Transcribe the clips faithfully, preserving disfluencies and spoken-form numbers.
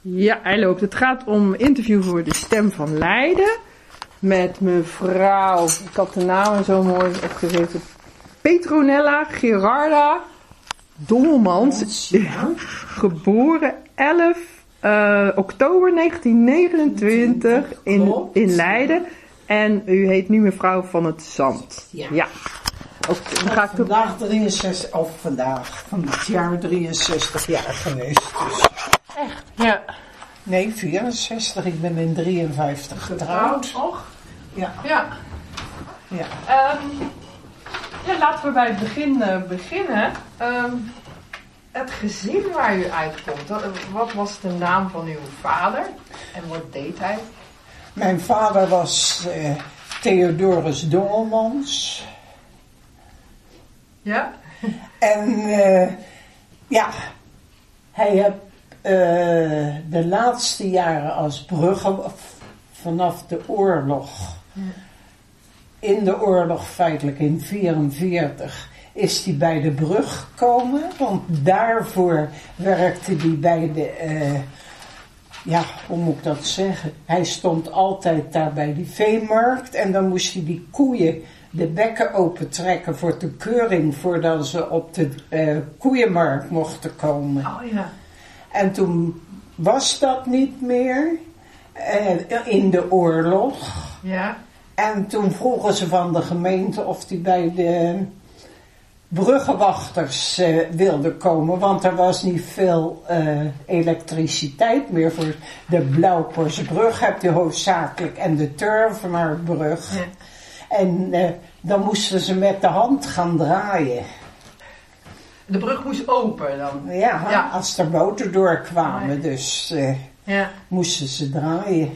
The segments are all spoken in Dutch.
Ja, hij loopt. Het gaat om een interview voor de Stem van Leiden. Met mevrouw, ik had de naam zo mooi opgeschreven. Petronella Gerarda Dolmans. Ja. Geboren elf uh, oktober negentien negenentwintig in, in Leiden. En u heet nu mevrouw van het Zand. Ja. ja. Ook, dan ga ik vandaag drieënzestig, of vandaag, van het jaar drieënzestig jaar geweest. Dus. Echt? Ja. Nee, vierenzestig. Ik ben in drieënvijftig getrouwd. Och. Ja. Ja. Ja. Um, ja, laten we bij het begin uh, beginnen. Um, het gezin waar u uitkomt. Wat was de naam van uw vader? En wat deed hij? Mijn vader was uh, Theodorus Dongelmans. Ja. En uh, ja, hij heeft uh, de laatste jaren als bruggen vanaf de oorlog, ja. in de oorlog feitelijk in vierenveertig, is hij bij de brug gekomen. Want daarvoor werkte hij bij de, uh, ja, hoe moet ik dat zeggen? Hij stond altijd daar bij die veemarkt en dan moest hij die koeien de bekken opentrekken voor de keuring voordat ze op de uh, koeienmarkt mochten komen. Oh ja. En toen was dat niet meer uh, in de oorlog. Ja. En toen vroegen ze van de gemeente of die bij de bruggenwachters uh, wilde komen, want er was niet veel uh, elektriciteit meer voor de Blauwporsbrug, heb je hoofdzakelijk, en de Turvenmaartbrug. Ja. En uh, dan moesten ze met de hand gaan draaien. De brug moest open dan? Ja, ja. als er boten doorkwamen, nee. dus uh, ja. moesten ze draaien.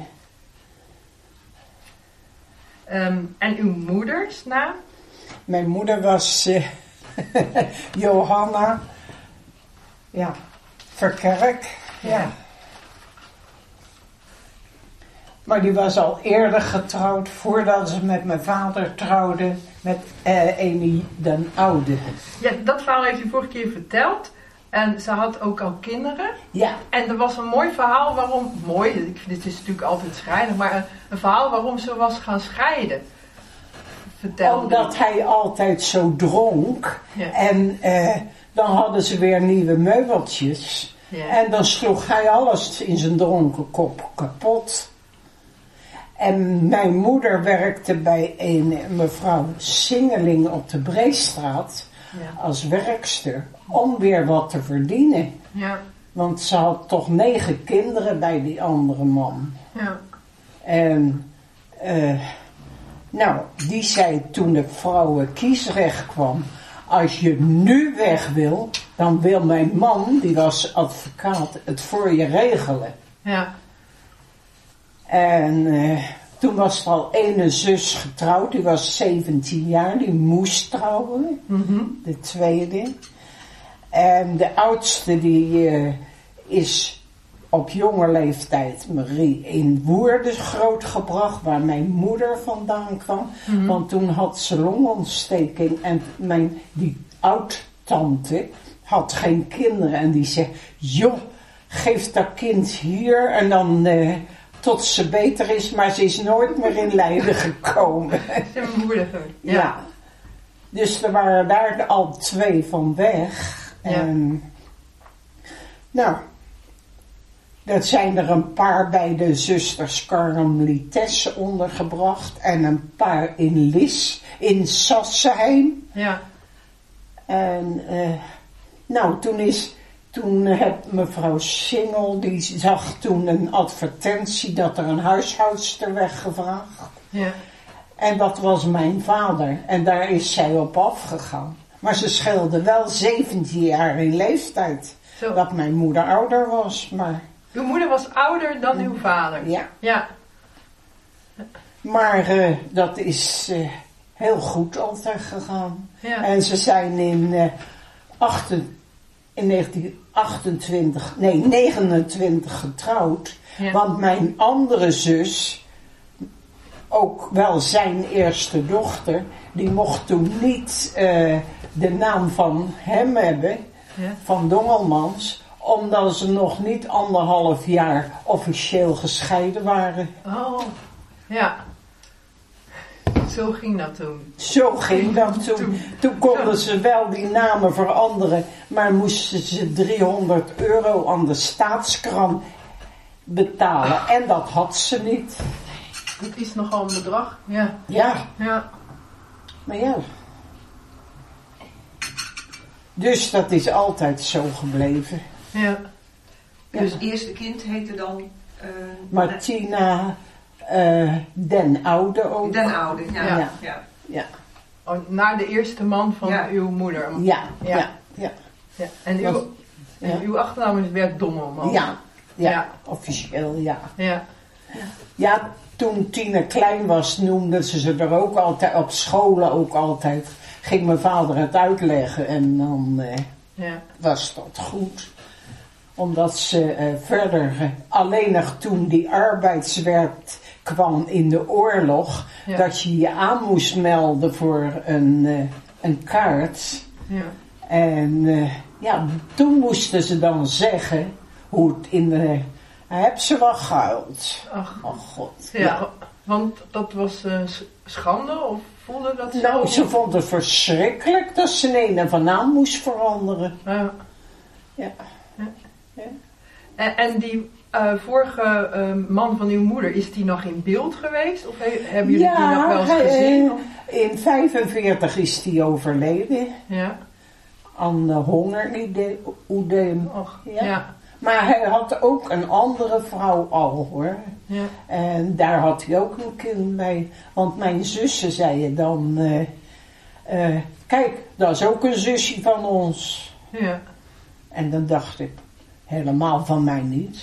Um, en uw moeders naam? Mijn moeder was uh, Johanna ja, Verkerk. Ja. ja. Maar die was al eerder getrouwd voordat ze met mijn vader trouwde met uh, Amy den Oude. Ja, dat verhaal heeft u vorige keer verteld. En ze had ook al kinderen. Ja. En er was een mooi verhaal waarom, mooi, ik vind het is natuurlijk altijd schrijnend, maar een, een verhaal waarom ze was gaan scheiden. Vertel. Omdat hij altijd zo dronk. Ja. En uh, dan hadden ze weer nieuwe meubeltjes. Ja. En dan sloeg hij alles in zijn dronken kop kapot. En mijn moeder werkte bij een mevrouw Singeling op de Breestraat ja. als werkster. Om weer wat te verdienen. Ja. Want ze had toch negen kinderen bij die andere man. Ja. En uh, nou, die zei toen de vrouwenkiesrecht kwam, als je nu weg wil, dan wil mijn man, die was advocaat, het voor je regelen. Ja. En uh, toen was er al ene zus getrouwd, die was zeventien jaar, die moest trouwen, mm-hmm. de tweede. En de oudste die uh, is op jonge leeftijd, Marie, in Woerden grootgebracht, waar mijn moeder vandaan kwam. Mm-hmm. Want toen had ze longontsteking en mijn, die oud-tante had geen kinderen. En die zei, joh, geef dat kind hier en dan uh, tot ze beter is. Maar ze is nooit meer in Leiden gekomen. Ze moeder. Ja. ja. Dus er waren daar al twee van weg. Ja. En, nou, dat zijn er een paar bij de zusters Karmelites ondergebracht. En een paar in Lis, in Sassenheim. Ja. En, uh, nou, toen is, toen heb mevrouw Singel, die zag toen een advertentie dat er een huishoudster werd gevraagd. Ja. En dat was mijn vader. En daar is zij op afgegaan. Maar ze scheelde wel zeventien jaar in leeftijd. Zo. Dat mijn moeder ouder was, maar... Uw moeder was ouder dan uw vader? Ja. Ja. Maar uh, dat is uh, heel goed altijd gegaan. Ja. En ze zijn in, uh, achten, in negentien achtentwintig, nee, negenentwintig getrouwd. Ja. Want mijn andere zus, ook wel zijn eerste dochter, die mocht toen niet uh, de naam van hem hebben, ja. van Dongelmans, omdat ze nog niet anderhalf jaar officieel gescheiden waren. Oh, ja. Zo ging dat toen. Zo ging dat toen. Toen, toen konden ze wel die namen veranderen, maar moesten ze driehonderd euro aan de staatskrant betalen. En dat had ze niet. Het is nogal een bedrag, ja. Ja. Ja. Maar ja. Dus dat is altijd zo gebleven. Ja. Dus het eerste kind heette dan... Uh, Martina uh, Den Oude ook. Den Oude, ja. Ja. ja. ja. Ja. Oh, naar de eerste man van Ja. uw moeder. Ja, Ja. ja, ja. Ja. En, Was- uw, ja. en uw achternaam is werd Dommelman. Ja, ja, Ja. officieel ja. Ja. Ja, toen Tine klein was noemden ze ze er ook altijd, op scholen ook altijd. Ging mijn vader het uitleggen en dan eh, Ja. was dat goed. Omdat ze eh, verder, eh, alleen nog toen die arbeidswet kwam in de oorlog, Ja. dat je je aan moest melden voor een, eh, een kaart. Ja. En eh, ja, toen moesten ze dan zeggen hoe het in de... Hij heeft ze wel gehuild. Ach. Oh god. Ja, want dat was eh, s- schande of voelde dat zo? Nou, ze vond het verschrikkelijk dat ze een en van naam moest veranderen. Ja. Ja. En, en die eh, vorige eh, man van uw moeder, is die nog in beeld geweest? Of he- hebben jullie die nog wel eens hij, gezien? eh, Of- in vijfenveertig is hij overleden Ja. aan uh, hongeroedeem. Och, Ja. ja. Maar hij had ook een andere vrouw al hoor. Ja. En daar had hij ook een kind mee. Want mijn zussen zeiden dan... eh, eh, kijk, dat is ook een zusje van ons. Ja. En dan dacht ik, helemaal van mij niet.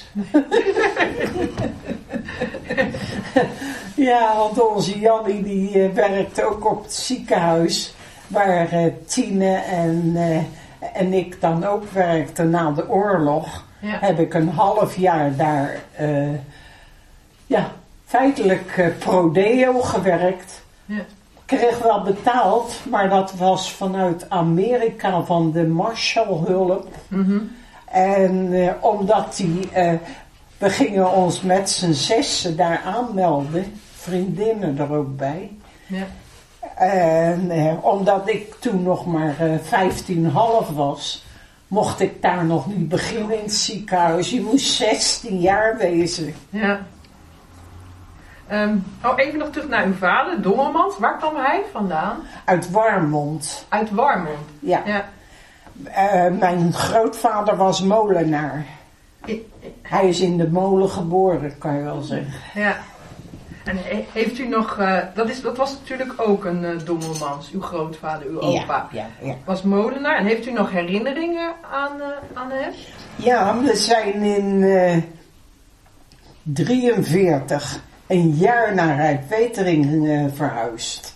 Ja, want onze Jannie die uh, werkte ook op het ziekenhuis. Waar uh, Tine en, uh, en ik dan ook werkten na de oorlog. Ja. Heb ik een half jaar daar, uh, ja, feitelijk uh, prodeo gewerkt. Ja. Kreeg wel betaald, maar dat was vanuit Amerika van de Marshallhulp. Mhm. En uh, omdat die, uh, we gingen ons met z'n zessen daar aanmelden, vriendinnen er ook bij. Ja. En uh, omdat ik toen nog maar uh, vijftien komma vijf was, mocht ik daar nog niet beginnen in het ziekenhuis. Je moest zestien jaar wezen. Ja. Ehm, oh, even nog terug naar uw vader, Dommelmans. Waar kwam hij vandaan? Uit Warmond. Uit Warmond. Ja. Ja. Uh, mijn grootvader was molenaar. I- Hij is in de molen geboren, kan je wel zeggen. Ja. En he- heeft u nog, eh, dat, is, dat was natuurlijk ook een uh, Dommelmans, uw grootvader, uw opa. Ja, ja, ja. Was molenaar. En heeft u nog herinneringen aan, uh, aan hem? Ja, we zijn in uh, drieënveertig een jaar naar Rijpwetering uh, verhuisd.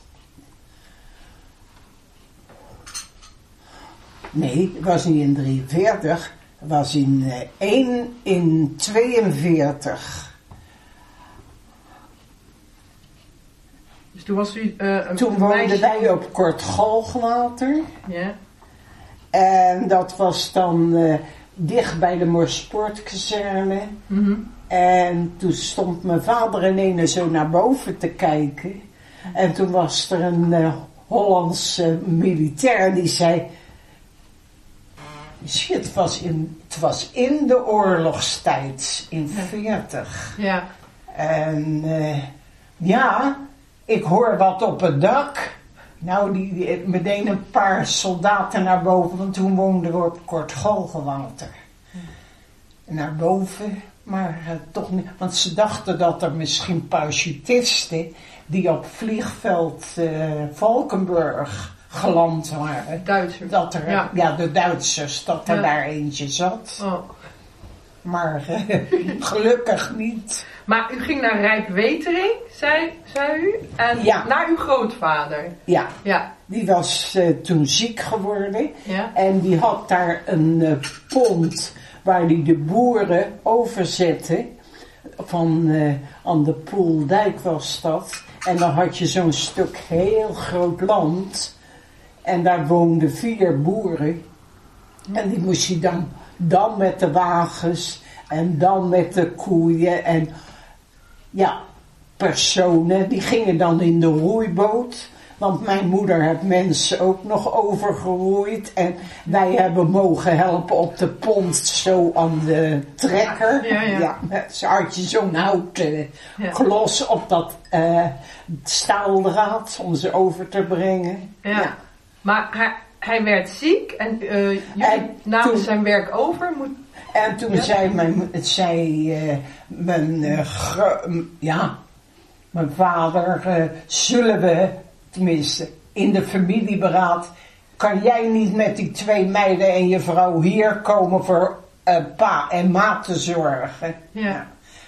Nee, het was niet in drieënveertig. Het was in uh, één in tweeënveertig. Dus toen was u uh, een Toen een woonden meisje- wij op Kort Galgwater. Ja. En dat was dan uh, dicht bij de Morsportkazerne. Mhm. En toen stond mijn vader en ene zo naar boven te kijken. En toen was er een uh, Hollandse militair die zei... Shit, het was in, het was in de oorlogstijd, in veertig. Ja. En uh, ja, ik hoor wat op het dak. Nou, die, die, meteen een paar soldaten naar boven, want toen woonden we op Kort Galgenwater. Naar boven, maar uh, toch niet, want ze dachten dat er misschien parachutisten die op vliegveld uh, Valkenburg geland waren. Duitser. Dat er, Ja. ja, de Duitsers, dat er Ja. daar eentje zat. Oh. Maar uh, gelukkig niet. Maar u ging naar Rijpwetering, zei, zei u? En Ja. naar uw grootvader. Ja, Ja. die was uh, toen ziek geworden. Ja. En die had daar een uh, pont waar die de boeren overzette. Van uh, aan de Poeldijk was dat. En dan had je zo'n stuk heel groot land. En daar woonden vier boeren. En die moest hij dan dan met de wagens en dan met de koeien. En ja, personen die gingen dan in de roeiboot. Want mijn moeder heeft mensen ook nog overgeroeid. En wij hebben mogen helpen op de pont zo aan de trekker. Ja, ja. Ja, met- zo had je zo'n houten Ja. klos op dat uh, staaldraad om ze over te brengen. Ja. Ja. Maar hij, hij werd ziek en uh, jullie En namen toen- zijn werk over. Moet, En toen Ja. zei mijn, zei, uh, mijn, uh, gro- m- ja, mijn vader, uh, zullen we, tenminste in de familieberaad, kan jij niet met die twee meiden en je vrouw hier komen voor uh, pa en ma te zorgen? ja.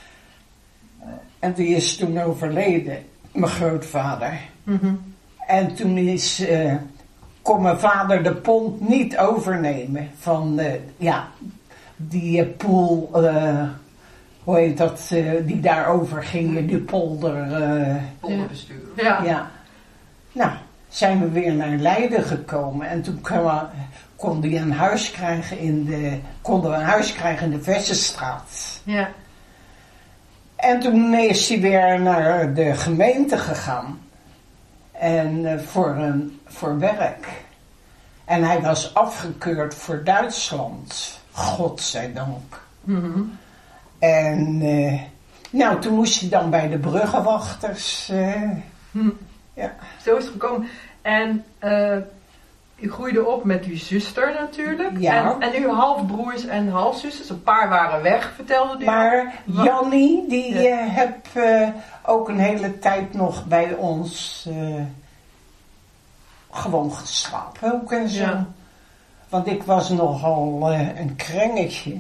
En die is toen overleden, mijn grootvader. Mhm. En toen is, uh, kon mijn vader de pont niet overnemen van, uh, ja, die uh, poel, uh, hoe heet dat, uh, die daarover ging, die polder. Uh, Polderbestuur. Ja. ja. Nou, zijn we weer naar Leiden gekomen en toen kon- kon hij een huis krijgen in de, konden we een huis krijgen in de Vessenstraat. Ja. En toen is hij weer naar de gemeente gegaan. En uh, voor, een, voor werk. En hij was afgekeurd voor Duitsland. Godzijdank. Mhm. En uh, nou, toen moest hij dan bij de bruggenwachters. Uh, Hm. ja. Zo is het gekomen. En uh, u groeide op met uw zuster natuurlijk. Ja. En, en uw halfbroers en halfzusters. Een paar waren weg, vertelde u. Maar Wat? Jannie, die Ja. uh, heb uh, ook een hele tijd nog bij ons uh, gewoon geslapen ook en zo. Ja. Want ik was nogal uh, een krengetje.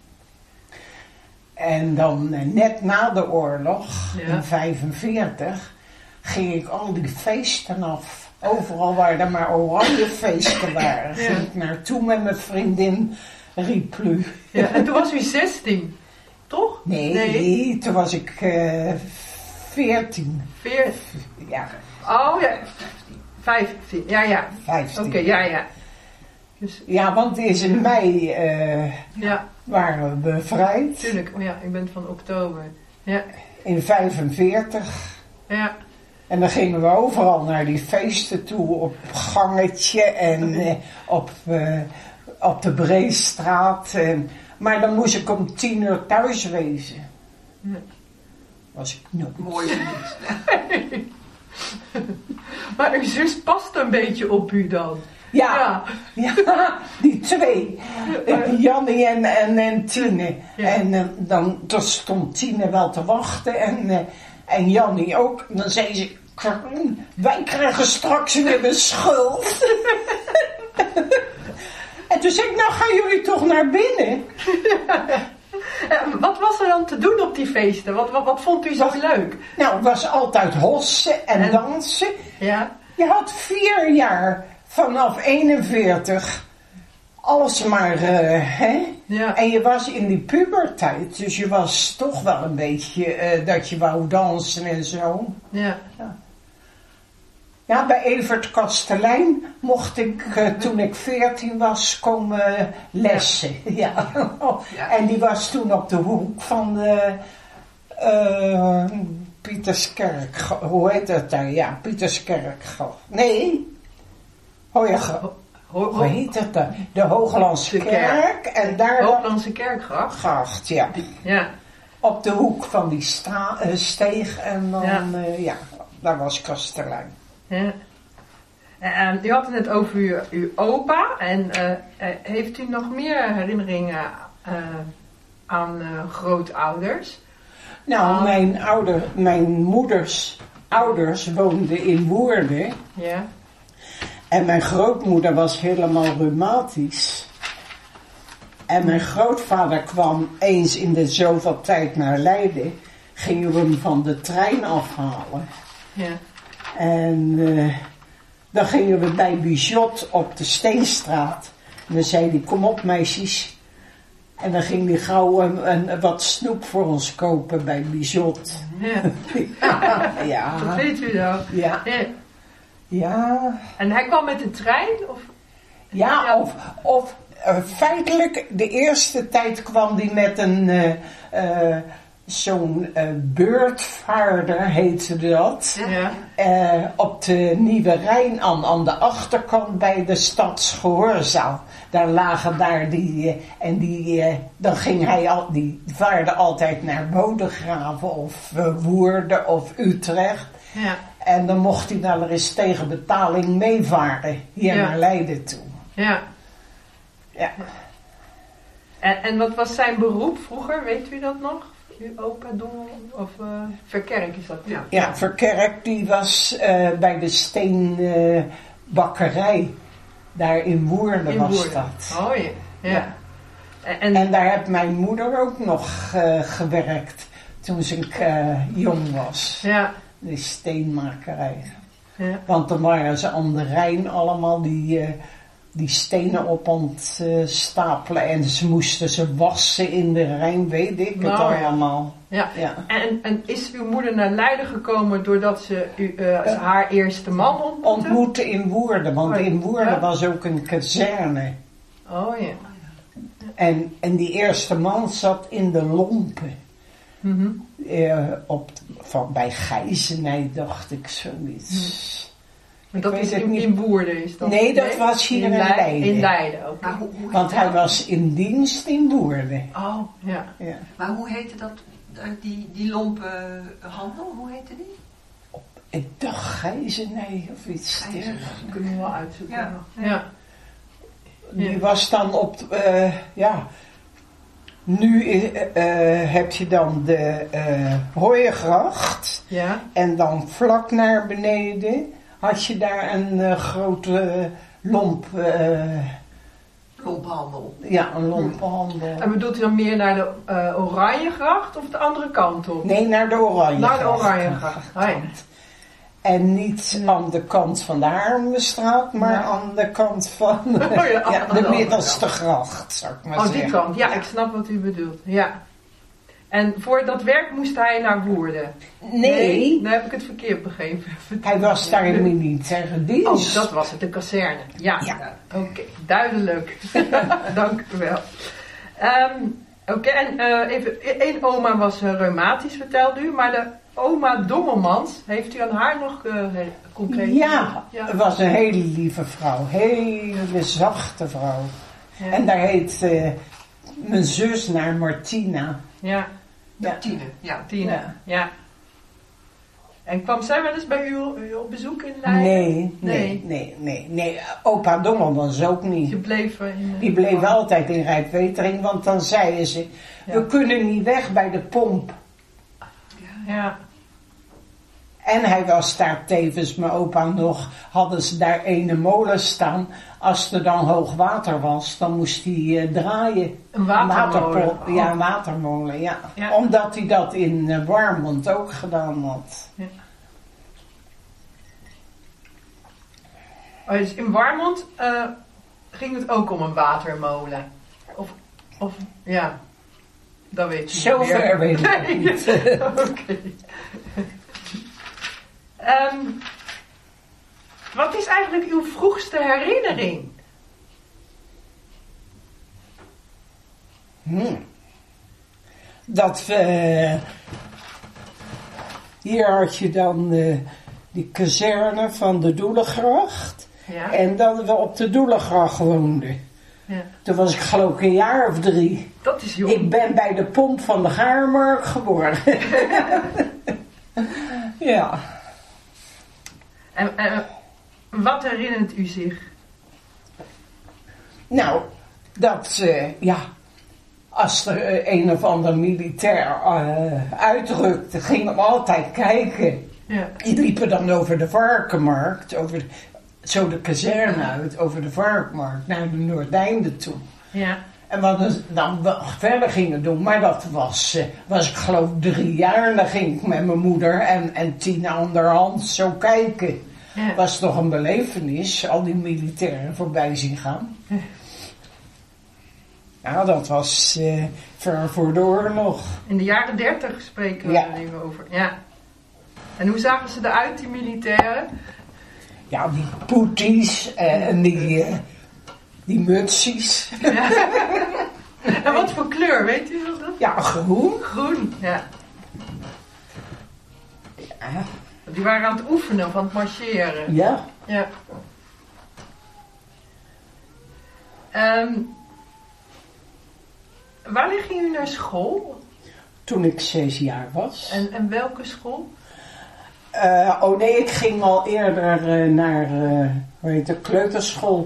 En dan uh, net na de oorlog, Ja. in vijfenveertig, ging ik al die feesten af. Overal waar er maar oranje feesten waren, Ja. ging ik naartoe met mijn vriendin Rieplu. Ja, en toen was u zestien, toch? Nee, Nee. toen was ik uh, veertien. Veer... Ja, Oh ja, vijftien. Ja, ja. vijftien. Oké, ja, ja. Dus, Ja, want in mei uh, ja, waren we bevrijd. tuurlijk. Oh ja, ik ben van oktober. Ja, In vijfenveertig. ja. En dan gingen we overal naar die feesten toe, op gangetje en uh, op, uh, op de Breestraat. En, maar dan moest ik om tien uur thuis wezen. Ja. Was ik nooit. Mooi niet. Maar uw zus past een beetje op u dan. Ja, Ja. ja, die twee. Uh, Jannie en, en, en Tine. Ja. En uh, dan, dan stond Tine wel te wachten en, uh, en Jannie ook. En dan zei ze, Karin, wij krijgen straks weer een schuld. En toen zei ik, nou gaan jullie toch naar binnen? En wat was er dan te doen op die feesten? Wat, wat, wat vond u zo leuk? Nou, het was altijd hossen en En- dansen. Ja, Je had vier jaar vanaf eenenveertig alles maar, uh, hè? ja, En je was in die puberteit, dus je was toch wel een beetje uh, dat je wou dansen en zo. ja. Ja, bij Evert Kastelein mocht ik uh, toen ik veertien was komen lessen. Ja. Ja. En die was toen op de hoek van de uh, Pieterskerk. Hoe heet dat daar? Ja, Pieterskerk. Nee. Oh ja, Ho- ho- hoe heet dat daar? De Hooglandse De kerk. Kerk. En daar Hooglandse Kerkgracht. gracht, ja. Ja, Op de hoek van die sta, uh, steeg en dan, Ja. ja, uh, ja daar was Kastelein. ja. En u had het net over uw, uw opa. En uh, uh, heeft u nog meer herinneringen uh, aan uh, grootouders? Nou, Ah. mijn, ouder, mijn moeders ouders woonden in Woerden. Ja, En mijn grootmoeder was helemaal reumatisch. En mijn grootvader kwam eens in de zoveel tijd naar Leiden. Gingen we hem van de trein afhalen. ja, En uh, dan gingen we bij Bijot op de Steenstraat. En dan zei hij, kom op meisjes. En dan ging hij gauw een, een, wat snoep voor ons kopen bij Bijot. ja. Ja, Dat weet u dan. ja, Ja. ja. En hij kwam met de trein? Of? Ja, of, of uh, feitelijk, de eerste tijd kwam hij met een, uh, uh, zo'n uh, beurtvaarder heette dat, Ja. uh, op de Nieuwe Rijn aan, aan de achterkant bij de Stadsgehoorzaal. Daar lagen daar die, uh, en die, uh, dan ging hij al, die vaarde altijd naar Bodegraven of uh, Woerden of Utrecht. Ja. En dan mocht hij wel eens tegen betaling meevaren, hier Ja. naar Leiden toe. Ja. Ja. En, en wat was zijn beroep vroeger, weet u dat nog? Uw opa Dongel of uh, Verkerk is dat? Ja. Ja, Verkerk die was uh, bij de steenbakkerij. Uh, daar in Woerden In was Woerden. dat. Oh ja. Ja. Ja. En, en, En daar heeft mijn moeder ook nog uh, gewerkt toen ze uh, jong was. ja. De steenmakerij. Ja. Want dan waren ze aan de Rijn allemaal die, uh, die stenen op aan het uh, stapelen. En ze moesten ze wassen in de Rijn, weet ik het Nou, ja. allemaal. Ja. Ja. En, en is uw moeder naar Leiden gekomen doordat ze u, uh, Ja. haar eerste man ontmoette? Ontmoeten in Woerden, want Oh, in Woerden ja. was ook een kazerne. Oh ja. En, en die eerste man zat in de Lompen. Mm-hmm. Uh, op, van, bij Gijzenij dacht ik zoiets. Maar Ik dat weet is het in, niet. in Woerden is dat? Nee, dat was hier in Lei- Leiden. In Leiden ook. Maar hoe, hoe Want heette hij dat? was in dienst in Woerden. Oh, ja. Ja. Maar hoe heette dat, eh, die, die lompe handel, hoe heette die? Ik dacht Gijzenij of iets Gijzenij. dergelijks. Dat kunnen we wel uitzoeken. Ja. Ja. Ja. Die Ja. was dan op, uh, ja, nu uh, uh, heb je dan de uh, Hooigracht Ja. en dan vlak naar beneden had je daar een uh, grote lomp, uh, Lomphandel. ja, een lomphandel. En bedoelt u dan meer naar de uh, Oranjegracht of de andere kant op? Nee, naar de Oranjegracht. Naar de Oranjegracht. Oh, ja. En niet aan de kant van de Haarlemmerstraat, maar Ja. aan de kant van Oh ja, ja, aan de de andere middelste gracht, zou ik maar Oh, zeggen. die kant. Ja, ik snap wat u bedoelt. Ja. En voor dat werk moest hij naar Woerden? Nee, Dan heb ik het verkeerd begrepen. hij was daar in militaire dienst. Oh, dat was het, de kazerne. Ja. Ja. Oké, duidelijk. Dank u wel. Um, Oké, okay, en uh, even, één oma was uh, reumatisch, vertelde u, maar de oma Dommelmans, heeft u aan haar nog uh, concreet? Ja, Ja. het was een hele lieve vrouw. Hele zachte vrouw. Ja. En daar heet uh, mijn zus naar Martina. Ja, Ja. Tine, ja. Tine. Ja. Ja. En kwam zij wel eens bij u, u op bezoek in Leiden? Nee, Nee. nee, nee, nee, nee. Opa Dommelmans ook Je niet. bleef uh, in... Die bleef altijd in Rijpwetering, want dan zeiden ze, Ja. we kunnen niet weg bij de pomp. Ja. En hij was daar tevens, mijn opa nog, hadden ze daar ene molen staan. Als er dan hoog water was, dan moest hij uh, draaien. Een watermolen. Waterpol- Ja, een watermolen, ja. Ja. Omdat hij dat in uh, Warmond ook gedaan had. Ja. Oh, dus in Warmond uh, ging het ook om een watermolen? Of, of ja, dat weet je niet meer. Zover weet ik het niet. Oké. Um, wat is eigenlijk uw vroegste herinnering? Hmm. Dat we... Hier had je dan uh, die kazerne van de Doelengracht. Ja. En dat we op de Doelengracht woonden. Ja. Toen was ik geloof ik een jaar of drie. Dat is jong. Ik ben bij de pomp van de Gaarmarkt geboren. Ja. En, en wat herinnert u zich? Nou, dat, uh, ja, als er uh, een of ander militair uh, uitrukte, gingen we altijd kijken. Ja. Die liepen dan over de Varkenmarkt, over de, zo de kazerne uit, over de Varkenmarkt, naar de Noordeinde toe. Ja. En wat we dan verder gingen doen, maar dat was, uh, was ik geloof drie jaar, en dan ging ik met mijn moeder en, en tien anderhand zo kijken. Ja. Was toch een belevenis, al die militairen voorbij zien gaan. Ja. Nou, dat was uh, ver voor de oorlog. In de jaren dertig spreken we Ja. er even over. Ja. En hoe zagen ze eruit, die militairen? Ja, die poeties uh, en die, uh, die mutsies. Ja. En wat voor kleur, weet u dat? Ja, groen. Groen, ja. Ja. Die waren aan het oefenen van het marcheren. Ja. Ja. Um, wanneer ging u naar school? Toen ik zes jaar was. En, en welke school? Uh, oh nee, ik ging al eerder uh, naar, uh, hoe heet het, kleuterschool.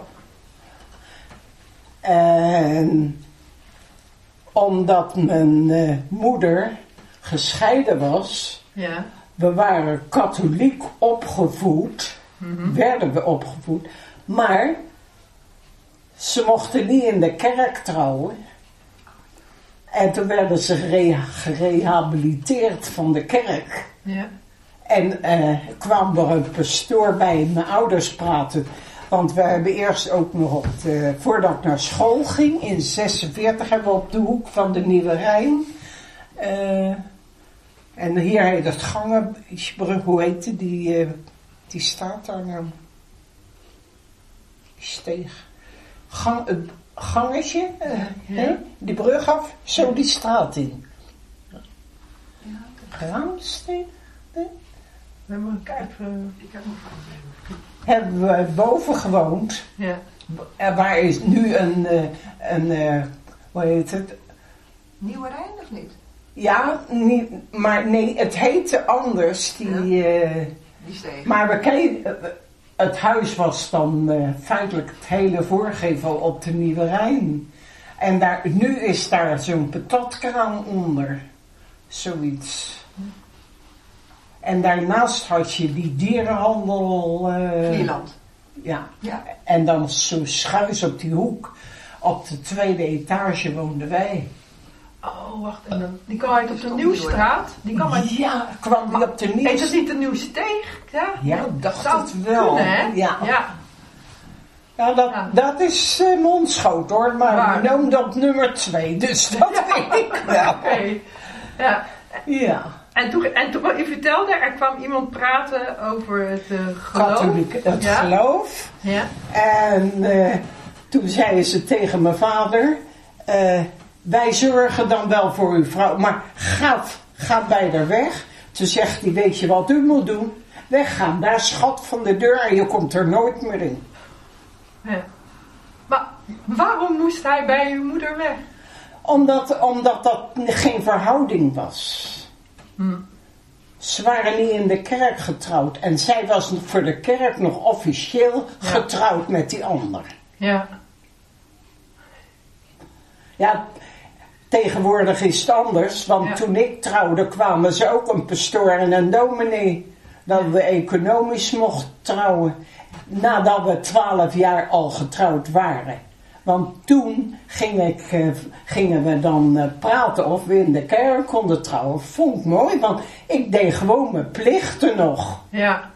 En omdat mijn uh, moeder gescheiden was, ja. We waren katholiek opgevoed, mm-hmm. werden we opgevoed, maar ze mochten niet in de kerk trouwen. En toen werden ze gere- gerehabiliteerd van de kerk. Ja. En uh, kwam er een pastoor bij mijn ouders praten. Want we hebben eerst ook nog op de, voordat ik naar school ging, in zesenveertig hebben we op de hoek van de Nieuwe Rijn. Uh, en hier heet het Gangenbrug, hoe heet het? Die, uh, die staat daar nou. Die steeg. Gang, uh, gangetje, uh, ja. Hè? Die brug af, zo die straat in. Graamsteen? We hebben een kaart voor... Ik heb nog hebben we boven gewoond. Ja. Waar is nu een, een, een hoe heet het? Nieuwe Rijn of niet? Ja, niet, maar nee, het heette anders. Die, ja. uh, die steeg. Maar we kregen, het huis was dan uh, feitelijk het hele voorgevel op de Nieuwe Rijn. En daar, nu is daar zo'n patatkraan onder. Zoiets. En daarnaast had je die dierenhandel. Uh, Vlieland. Ja. ja. En dan zo schuis op die hoek. Op de tweede etage woonden wij. Oh, wacht. En dan, die kwam uit op de Nieuwstraat. Die kwam uit... Ja, kwam die op de Nieuwstraat. Is dat niet de Nieuwsteeg? Ja, ja dacht het wel. Kunnen, hè? Ja. Ja. Ja, dat, ja. dat is uh, mondschoot hoor. Maar Waar? we noemden op nummer twee. Dus dat ja. weet ik wel. Oké. Okay. Ja. Ja. En toen, en toen, u vertelde, er kwam iemand praten over het uh, geloof. Katholiek, het ja. geloof. Ja. En uh, toen zei ze tegen mijn vader, uh, wij zorgen dan wel voor uw vrouw, maar ga, ga bij haar weg. Toen zegt hij, weet je wat u moet doen? Weggaan, daar schat van de deur en je komt er nooit meer in. Ja. Maar waarom moest hij bij uw moeder weg? Omdat, omdat dat geen verhouding was. Hm. Ze waren niet in de kerk getrouwd. En zij was voor de kerk nog officieel ja. getrouwd met die ander. Ja. Ja, tegenwoordig is het anders. Want ja. toen ik trouwde kwamen ze ook een pastoor en een dominee. Dat we economisch mochten trouwen. Nadat we twaalf jaar al getrouwd waren. Want toen ging ik, uh, gingen we dan uh, praten of we in de kerk konden trouwen. Vond ik mooi, want ik deed gewoon mijn plichten nog. Ja.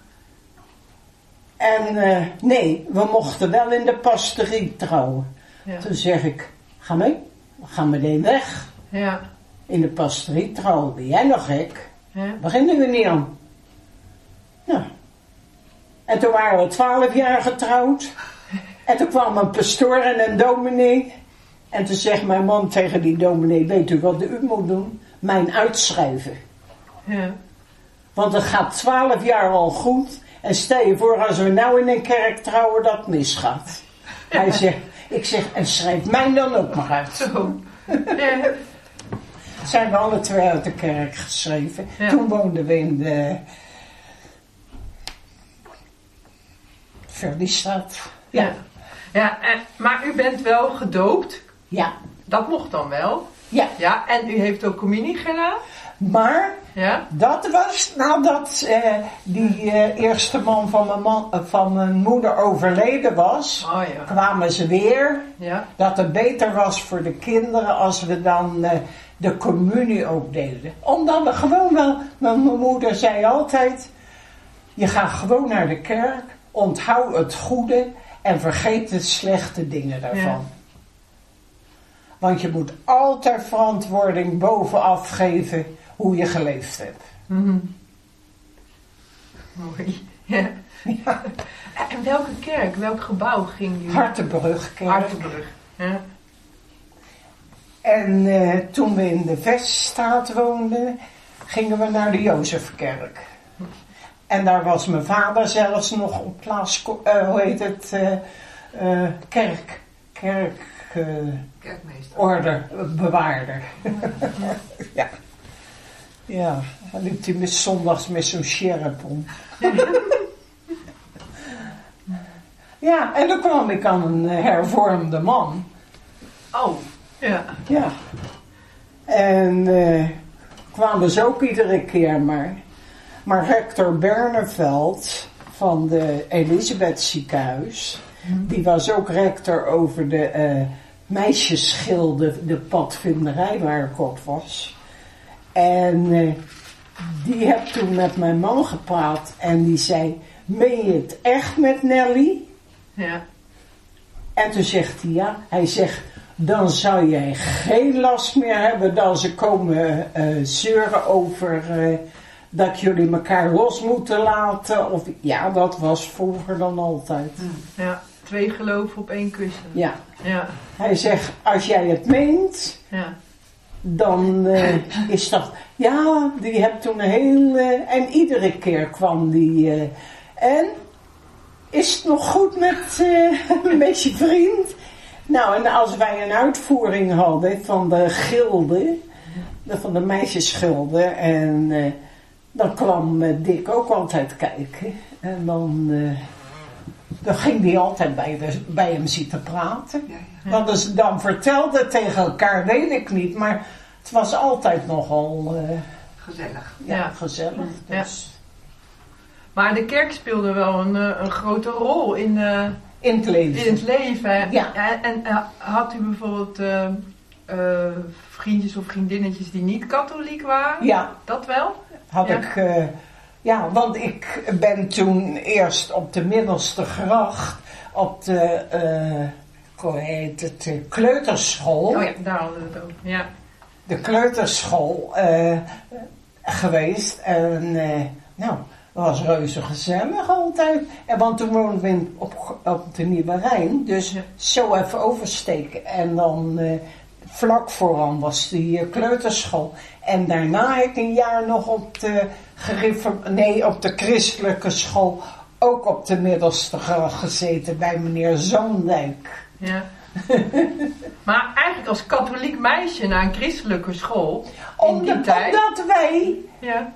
En uh, nee, we mochten wel in de pastorie trouwen. Ja. Toen zeg ik, ga mee, we gaan meteen weg. Ja. In de pastorie trouwen, ben jij nog gek? Ja. Beginnen we niet aan. Nou. En toen waren we twaalf jaar getrouwd. En toen kwam een pastoor en een dominee. En toen zegt mijn man tegen die dominee, weet u wat u moet doen? Mijn uitschrijven. Ja. Want het gaat twaalf jaar al goed. En stel je voor als we nou in een kerk trouwen dat misgaat. Ja. Hij zegt, ik zeg, en schrijf mij dan ook maar uit. Zo. Ja. Zijn we alle twee uit de kerk geschreven. Ja. Toen woonden we in de Verliesstraat. Ja. Ja. Ja, en, maar u bent wel gedoopt. Ja. Dat mocht dan wel. Ja. Ja, en u heeft ook communie gedaan. Maar ja. dat was nadat uh, die uh, eerste man van mijn, man, uh, van mijn moeder overleden was. Oh, ja. Kwamen ze weer. Ja. Dat het beter was voor de kinderen als we dan uh, de communie ook deden. Omdat we gewoon wel, mijn moeder zei altijd, je gaat gewoon naar de kerk, onthoud het goede en vergeet de slechte dingen daarvan. Ja. Want je moet altijd verantwoording bovenaf geven hoe je geleefd hebt. Mm-hmm. Mooi. Ja. Ja. En welke kerk, welk gebouw ging jullie? Hartenbrugkerk. Hartenbrug. Ja. En uh, toen we in de Veststraat woonden, gingen we naar de Jozefkerk. En daar was mijn vader zelfs nog op plaats, uh, hoe heet het, uh, uh, kerk, kerk, uh, Kerkmeester. orde, bewaarder. Ja. Ja. Ja, dan liep hij met zondags met zo'n sjerp om. Ja, en dan kwam ik aan een hervormde man. Oh, ja. Ja. En uh, kwamen ze ook iedere keer maar. Maar rector Berneveld van de Elisabeth ziekenhuis, mm. die was ook rector over de uh, meisjesschilde, de padvinderij waar ik op was. En uh, die heb toen met mijn man gepraat en die zei, meen je het echt met Nelly? Ja. En toen zegt hij ja, hij zegt, dan zou jij geen last meer hebben dan ze komen uh, zeuren over uh, dat jullie elkaar los moeten laten. Of, ja, dat was vroeger dan altijd. Ja, twee geloven op één kussen. Ja. Ja. Hij zegt, als jij het meent, ja. dan uh, is dat... Ja, die hebt toen een heel... Uh, en iedere keer kwam die... Uh, en... Is het nog goed met, uh, met je vriend? Nou, en als wij een uitvoering hadden van de gilde, van de meisjesgilde, en uh, dan kwam uh, Dick ook altijd kijken. En dan, uh, dan ging hij altijd bij, de, bij hem zitten praten. Ja, ja. Wat ze dan vertelde tegen elkaar, weet ik niet, maar het was altijd nogal uh, gezellig. Ja, ja. gezellig. Dus. Ja. Maar de kerk speelde wel een, een grote rol in, uh, in het leven. In het leven. Ja. En, en uh, had u bijvoorbeeld uh, uh, vriendjes of vriendinnetjes die niet katholiek waren? Ja. Dat wel? Had ja. ik... Uh, ja, want ik ben toen eerst op de Middelste Gracht, op de, uh, hoe heet het, de kleuterschool. Oh ja, daar hadden we het ook. Ja. De kleuterschool uh, geweest. En uh, nou... Dat was reuze gezellig altijd. En want toen woonden we op, op de Nieuwe Rijn. Dus ja. Zo even oversteken. En dan uh, vlak vooraan was die uh, kleuterschool. En daarna heb ik een jaar nog op de, gereform- nee, op de christelijke school. Ook op de Middelste Gracht gezeten bij meneer Zandijk. Ja. Maar eigenlijk als katholiek meisje naar een christelijke school. Om die de, tijd. Omdat wij... Ja.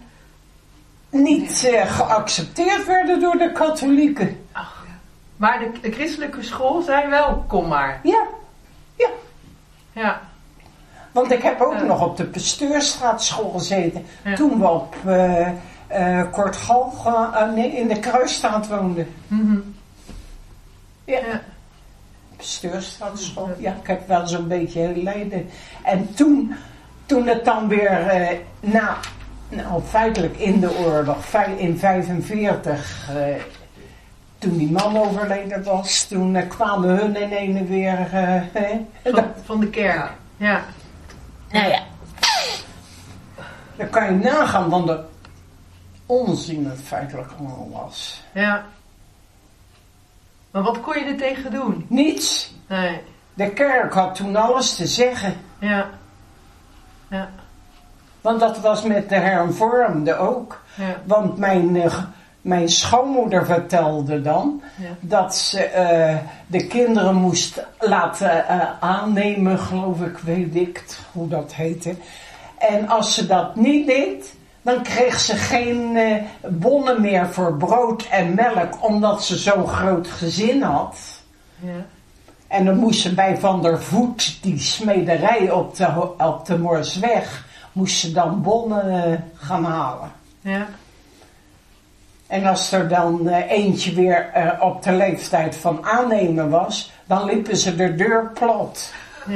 niet uh, geaccepteerd werden door de katholieken. Ach, ja. Maar de, de christelijke school zei wel, kom maar. Ja, ja. Ja. Want ik heb ook uh. nog op de Pasteurstraat school gezeten. Ja. Toen we op uh, uh, Kortgalga, uh, nee, in de Kruisstraat woonden. Mm-hmm. Ja. Ja. Pasteurstraat school. Ja, ik heb wel zo'n beetje heel Leiden. En toen, toen het dan weer uh, na... Nou, feitelijk in de oorlog, in vijfenveertig, uh, toen die man overleden was, toen uh, kwamen hun in ene weer... Uh, van, van de kerk, ja. Nou ja. Dan kan je nagaan van de onzin het feitelijk allemaal was. Ja. Maar wat kon je er tegen doen? Niets. Nee. De kerk had toen alles te zeggen. Ja. Ja. Want dat was met de hervormde ook. Ja. Want mijn, uh, mijn schoonmoeder vertelde dan... Ja. dat ze uh, de kinderen moest laten uh, aannemen, geloof ik, weet ik hoe dat heette. En als ze dat niet deed... dan kreeg ze geen uh, bonnen meer voor brood en melk... omdat ze zo'n groot gezin had. Ja. En dan moest ze bij Van der Voet, die smederij op de, op de Morsweg... moest ze dan bonnen uh, gaan halen. Ja. En als er dan uh, eentje weer uh, op de leeftijd van aannemen was... dan liepen ze de deur plat. Ja.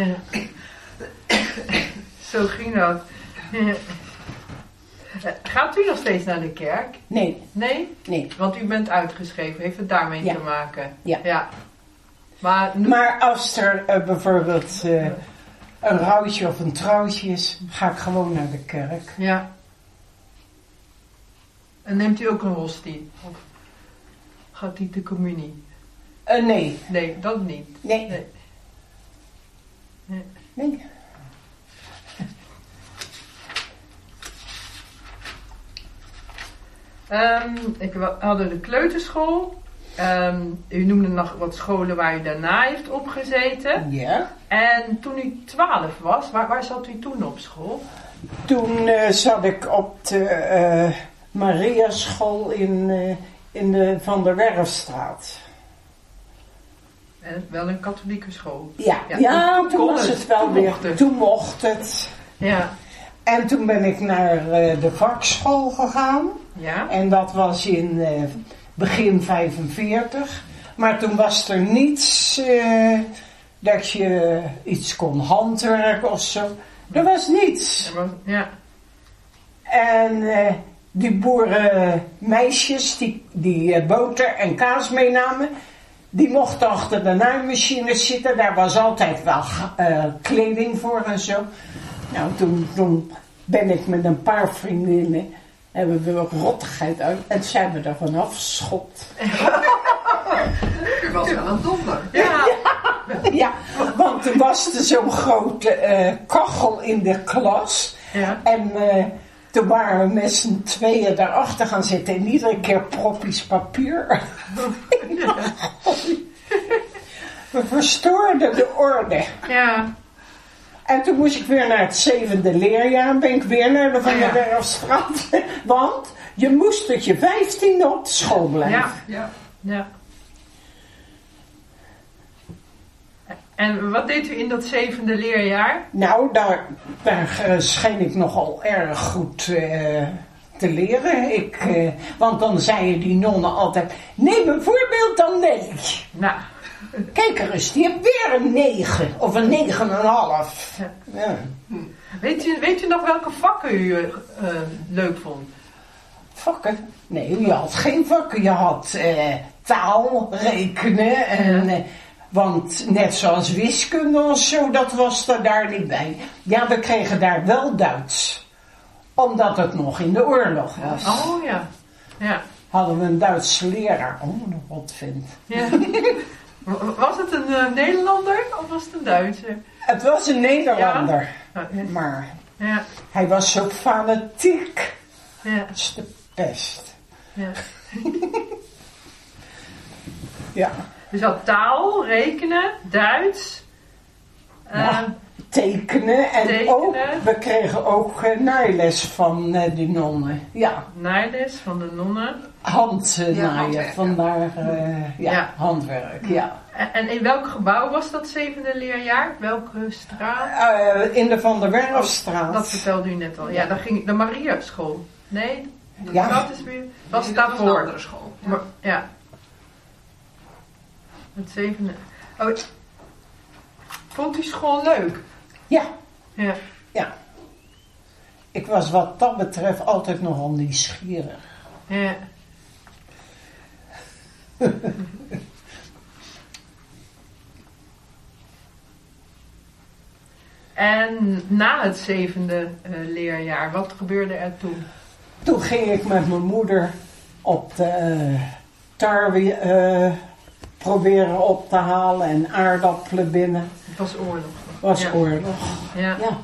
Zo ging dat. Ja. Gaat u nog steeds naar de kerk? Nee. Nee? Nee. Want u bent uitgeschreven. Heeft het daarmee ja. te maken? Ja. Ja. Maar, nu... maar als er uh, bijvoorbeeld... Uh, een rouwtje of een trouwtje is, ga ik gewoon naar de kerk. Ja. En neemt u ook een hostie? Of... gaat hij de communie? Uh, nee. Nee, dat niet. Nee. Nee. Nee. nee. Um, ik we hadden de kleuterschool. Um, u noemde nog wat scholen waar u daarna heeft opgezeten. Ja. En toen u twaalf was, waar, waar zat u toen op school? Toen uh, zat ik op de uh, Mariaschool in, uh, in de Van der Werfstraat. En wel een katholieke school. Ja, ja, ja toen, toen was het, het wel toen weer. Mocht het. Toen mocht het. Ja. En toen ben ik naar uh, de vakschool gegaan. Ja. En dat was in uh, begin vijfenveertig. Maar toen was er niets uh, dat je iets kon handwerken of zo. Er was niets. Ja. En uh, die boerenmeisjes die, die uh, boter en kaas meenamen, die mochten achter de naaimachine zitten. Daar was altijd wel uh, kleding voor en zo. Nou, toen, toen ben ik met een paar vriendinnen, hebben we rottigheid uit en zijn we er vanaf geschopt. U was wel een donder. Ja. Ja, ja, want er was er zo'n grote uh, kachel in de klas. Ja. En uh, toen waren we met z'n tweeën daarachter gaan zitten en iedere keer proppies papier. Ja. We verstoorden de orde. Ja. En toen moest ik weer naar het zevende leerjaar, ben ik weer naar de Van der Werfstraat. Want je moest tot je vijftiende op de school blijven. Ja, ja, ja. En wat deed u in dat zevende leerjaar? Nou, daar, daar uh, scheen ik nogal erg goed uh, te leren. Ik, uh, want dan zeiden die nonnen altijd, neem bijvoorbeeld dan Nelly. Nou. Kijk er eens, die heeft weer een negen of een negen en een half. Ja. Ja. Weet u, weet u nog welke vakken u uh, leuk vond? Vakken? Nee, je had geen vakken. Je had uh, taal, rekenen en... Uh, want net zoals wiskunde of zo, dat was er daar niet bij. Ja, we kregen daar wel Duits. Omdat het nog in de oorlog was. Oh ja. Ja. Hadden we een Duitse leraar. Oh, nog wat vindt. Ja. Was het een uh, Nederlander of was het een Duitser? Het was een Nederlander. Ja. Ja. Maar ja. hij was zo fanatiek. Ja. Dat is de pest. Ja. Ja. Dus al taal, rekenen, Duits. Uh, ja, tekenen en tekenen. ook, we kregen ook uh, naailes van uh, die nonnen. Ja. Naailes van de nonnen. Handnaaien, uh, ja, naaien, vandaar uh, ja, ja. handwerk, ja. En, en in welk gebouw was dat zevende leerjaar? Welke straat? Uh, in de Van der Werfstraat. Oh, dat vertelde u net al. Ja, daar ging de Maria school. Nee, ja. dat is weer... Was nee, dat daarvoor? een andere school. Ja. Maar, ja. Het zevende. Oh, vond u school leuk? Ja. Ja. Ja. Ik was wat dat betreft altijd nogal nieuwsgierig. Ja. En na het zevende uh, leerjaar, wat gebeurde er toen? Toen ging ik met mijn moeder op de uh, tarwe uh, proberen op te halen en aardappelen binnen. Het was oorlog. Het was ja. oorlog. Ja. Ja.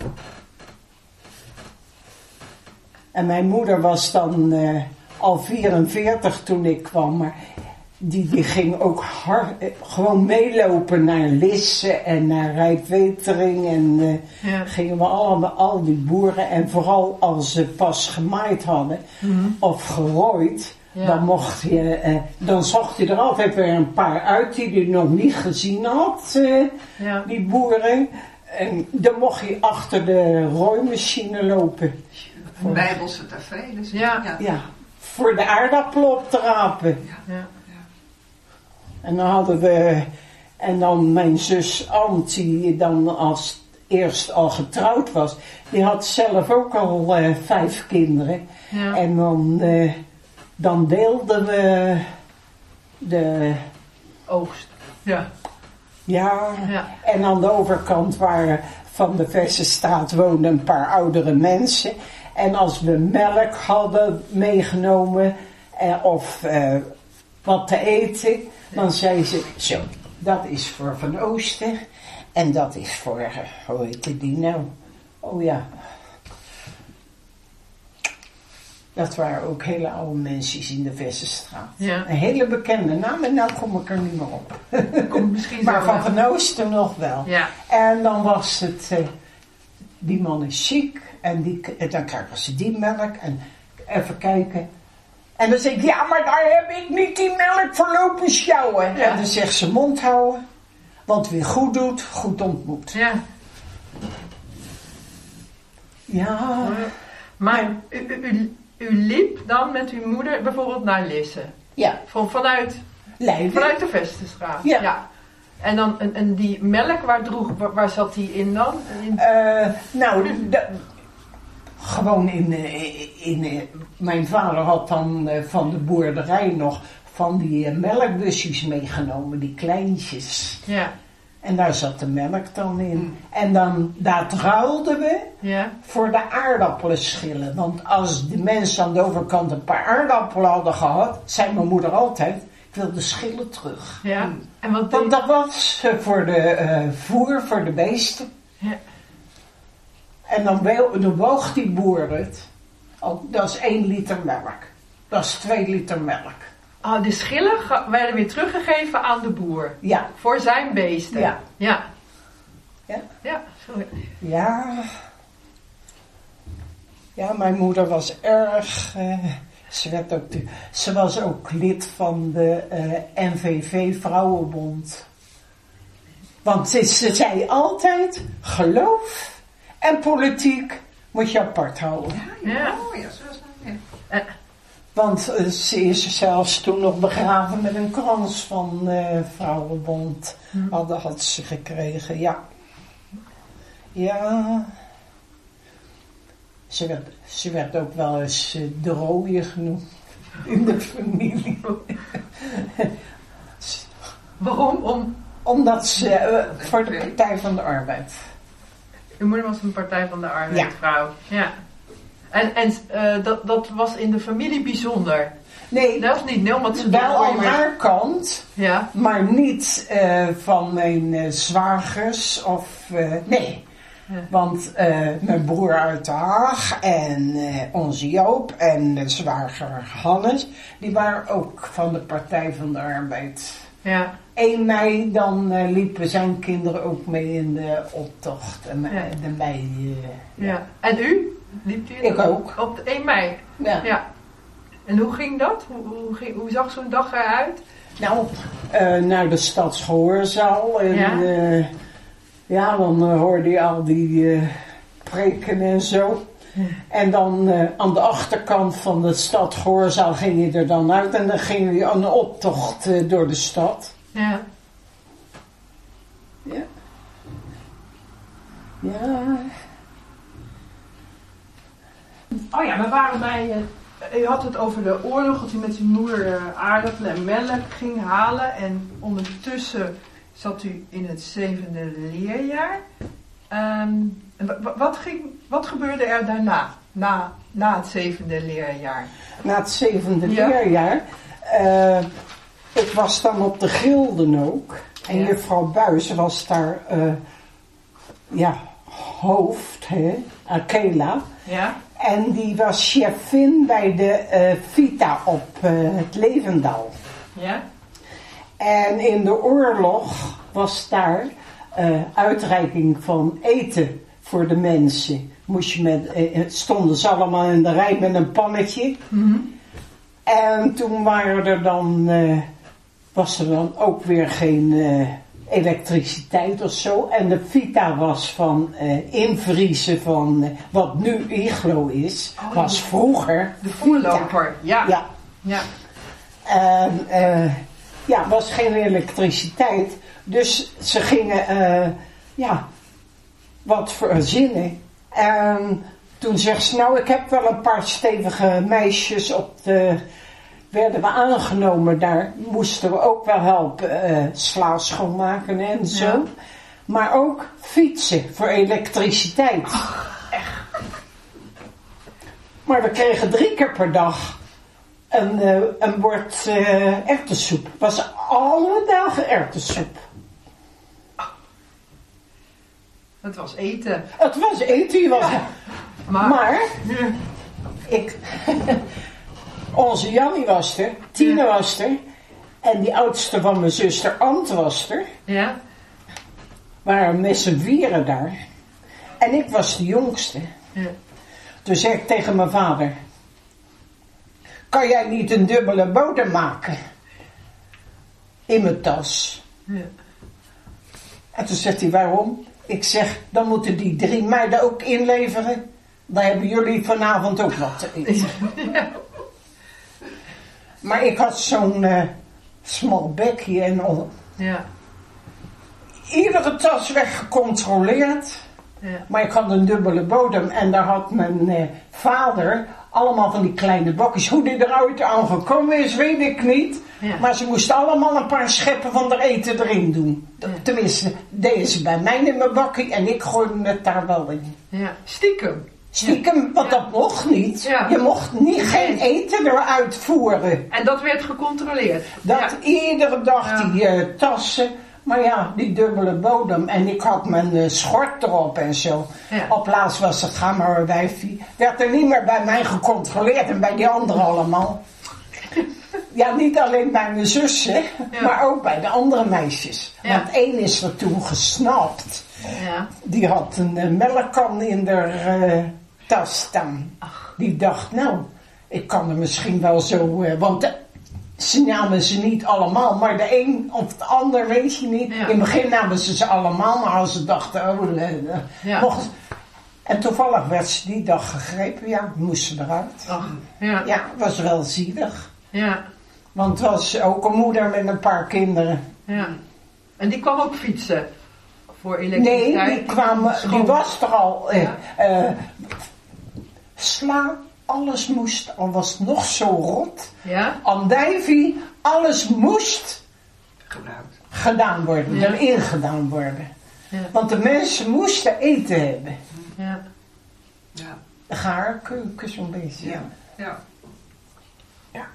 En mijn moeder was dan uh, al vierenveertig toen ik kwam, maar die, die ging ook hard, gewoon meelopen naar Lisse en naar Rijpwetering en uh, ja. gingen we allemaal, al die boeren en vooral als ze pas gemaaid hadden mm-hmm. of gerooid, ja. dan mocht je, uh, dan zocht je er altijd weer een paar uit die je nog niet gezien had, uh, ja. die boeren. En dan mocht je achter de rooimachine lopen. Een bijbelse tafereel. Ja. Ja. Ja, voor de aardappelen op te rapen. Ja. Ja. En dan hadden we, en dan mijn zus Ant, die dan als eerst al getrouwd was, die had zelf ook al uh, vijf kinderen. Ja. En dan, uh, dan deelden we de oogst. Ja. Ja, ja, en aan de overkant waren van de Vessenstraat woonden een paar oudere mensen. En als we melk hadden meegenomen, eh, of eh, wat te eten. Dan zei ze, zo, dat is voor Van Ooster. En dat is voor, uh, hoe heette die nou? Oh ja. Dat waren ook hele oude mensen in de Vessenstraat. Ja. Een hele bekende naam, en nou kom ik er niet meer op. Komt misschien Maar zo, van uh, Van Ooster nog wel. Ja. En dan was het, uh, die man is ziek. En die, dan krijgen ze die melk. En even kijken. En dan zeg ik, ja, maar daar heb ik niet die melk voor lopen sjouwen. Ja. En dan zegt ze, mond houden. Want wie goed doet, goed ontmoet. Ja. Ja. Maar u, u, u, u liep dan met uw moeder bijvoorbeeld naar Lisse. Ja. Van, vanuit, Leiden. vanuit de Vestenstraat. Ja. En dan en, en die melk, waar, droeg, waar, waar zat die in dan? In... Uh, nou, de, de, gewoon in, in, in... Mijn vader had dan uh, van de boerderij nog van die uh, melkbusjes meegenomen, die kleintjes. Ja. En daar zat de melk dan in. Mm. En dan, daar ruilden we ja. voor de aardappelen schillen. Want als de mensen aan de overkant een paar aardappelen hadden gehad, zei mijn moeder altijd, ik wil de schillen terug. Ja. Mm. En wat Want dat was uh, voor de uh, voer, voor de beesten. Ja. En dan, dan woog die boer het. Oh, dat is één liter melk. Dat is twee liter melk. Oh, de schillen werden weer teruggegeven aan de boer. Ja. Voor zijn beesten. Ja. Ja. Ja. Ja, sorry. Ja. Ja, mijn moeder was erg... Uh, ze, werd ook de, ze was ook lid van de uh, N V V Vrouwenbond. Want ze, ze zei altijd, geloof en politiek moet je apart houden. Ja, ja. Ja. Oh, ja, zo is het. Uh, Want uh, ze is zelfs toen nog begraven met een krans van uh, Vrouwenbond. Hmm. Hadden had ze gekregen, ja. Ja. Ze werd, ze werd ook wel eens uh, de rode genoemd in de familie. Waarom? Om... Omdat ze uh, voor de Partij van de Arbeid. Uw moeder was een Partij van de Ja. Arbeid-vrouw. Ja. En, en uh, dat, dat was in de familie bijzonder. Nee, Dat is niet, nee, omdat ze wel door aan haar kant, Ja. maar niet uh, van mijn uh, zwagers of... Uh, nee. Ja. Want uh, mijn broer uit de Haag en uh, onze Joop en de zwager Hannes, die waren ook van de Partij van de Arbeid. Ja. één mei dan uh, liepen zijn kinderen ook mee in de optocht. En Ja. de mei. Uh, Ja. Ja. En u? Liep u in Ik ook. Op de één mei? Ja. Ja. En hoe ging dat? Hoe, hoe, ging, hoe zag zo'n dag eruit? Nou, uh, naar de stadsgehoorzaal. En Ja. uh, ja, dan uh, hoorde je al die uh, preken en zo. Ja. En dan uh, aan de achterkant van de stadgehoorzaal ging je er dan uit. En dan ging je aan een optocht uh, door de stad. Ja. Ja. Ja. Oh ja, we waren bij... Uh, u had het over de oorlog, dat u met uw moeder uh, aardappelen en melk ging halen. En ondertussen zat u in het zevende leerjaar. Um, w- wat, ging, wat gebeurde er daarna? Na, na het zevende leerjaar? Na het zevende Ja. leerjaar. Uh, ik was dan op de Gilden ook. En Ja. juffrouw Buijs was daar... Uh, ja, hoofd, hè. Akela. Ja? En die was chefin bij de uh, Vita op uh, het Levendal. Ja? En in de oorlog was daar uh, uitreiking van eten voor de mensen. Moest je met, uh, stonden ze allemaal in de rij met een pannetje. Mm-hmm. En toen waren er dan, uh, was er dan ook weer geen uh, elektriciteit of zo. En de Vita was van uh, invriezen van uh, wat nu Iglo is, Oh, was vroeger De voorloper, ja. Ja. Ja. En uh, ja, was geen elektriciteit. Dus ze gingen uh, ja, wat verzinnen. En toen zegt ze, nou ik heb wel een paar stevige meisjes op de... Werden we aangenomen daar, moesten we ook wel helpen uh, sla schoonmaken en zo. Ja. Maar ook fietsen voor elektriciteit. Ach, echt. Maar we kregen drie keer per dag een, uh, een bord uh, erwtensoep. Het was alle dagen erwtensoep. Het was eten. Het was eten, was Ja. Maar, maar ik, onze Jannie was er, Tine Ja. was er en die oudste van mijn zuster Ant was er. ja, Waren met z'n vieren daar. En ik was de jongste. ja, Toen zei ik tegen mijn vader: kan jij niet een dubbele bodem maken? In mijn tas. ja. En toen zegt hij: waarom? Ik zeg: dan moeten die drie meiden ook inleveren. Dan hebben jullie vanavond ook wat te eten. Ja. Maar ik had zo'n uh, smal bekje en al. Ja. Iedere tas werd gecontroleerd. Ja. Maar ik had een dubbele bodem en daar had mijn uh, vader allemaal van die kleine bakjes. Hoe die er ooit aan gekomen is, weet ik niet. Ja. Maar ze moesten allemaal een paar scheppen van de eten erin doen. Ja. Tenminste, deden ze bij mij in mijn bakkie en ik gooide het daar wel in. Ja. Stiekem. Stiekem, want Ja. dat mocht niet. Ja. Je mocht niet geen eten eruit voeren. En dat werd gecontroleerd. Dat Ja. iedere dag Ja. die uh, tassen. Maar ja, die dubbele bodem. En ik had mijn uh, schort erop en zo. Ja. Op laatst was het, ga maar een wijfie. Werd er niet meer bij mij gecontroleerd. En bij die anderen allemaal. Ja, niet alleen bij mijn zussen. Ja. Maar ook bij de andere meisjes. Ja. Want één is er toen gesnapt. Ja. Die had een uh, melkkan in haar uh, tas staan. Ach. Die dacht, nou, ik kan er misschien wel zo... Uh, want de, ze namen ze niet allemaal, maar de een of de ander weet je niet. Ja. In het begin namen ze ze allemaal, maar als ze dachten, oh, uh, Ja. mocht... En toevallig werd ze die dag gegrepen, ja, moest ze eruit. Ach. Ja. Ja, was wel zielig. Ja. Want het was ook een moeder met een paar kinderen. Ja. En die kwam ook fietsen voor Nee, elektriciteit. die kwamen, die Schoon. was er al. Eh, Ja. eh, sla, alles moest, al was het nog zo rot. Ja. Andijvie, alles moest Gebruikt. gedaan worden, Ja. erin gedaan worden. Ja. Want de mensen moesten eten hebben. Ja. Ja. De gaarkeuken zo'n beetje. Ja. Ja. Ja.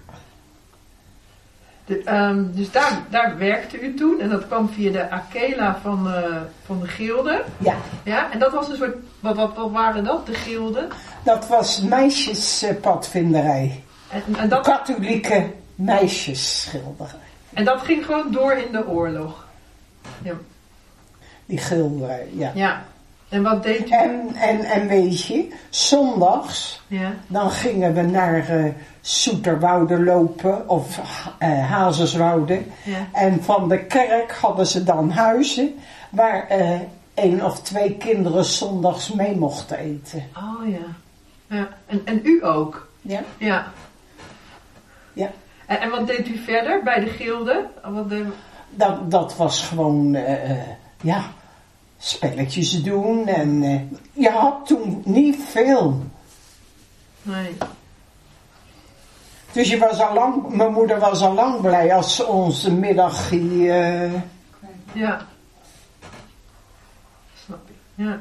De, ehm, dus daar, daar werkte u toen en dat kwam via de Akela van, eh, van de Gilde. Ja, Ja, en dat was een soort, wat, wat, wat waren dat, de Gilde? dat was meisjespadvinderij. En, en, dat, Katholieke meisjesschilderij. en dat ging gewoon door in de oorlog. Ja. Die gilderij, ja. Ja. En wat deed u? En, en, en weet je, zondags, Ja. dan gingen we naar uh, Soeterwoude lopen of uh, Hazerswoude. Ja. En van de kerk hadden ze dan huizen waar uh, één of twee kinderen zondags mee mochten eten. Oh ja. Ja. En, en u ook? Ja? Ja. Ja. En, en wat deed u verder bij de Gilde? Wat de... Dat, dat was gewoon, uh, uh, ja, spelletjes doen. En uh, je had toen niet veel. Nee. Dus je was al lang, mijn moeder was al lang blij als ze ons een middag uh, Ja. Snap ik. Ja.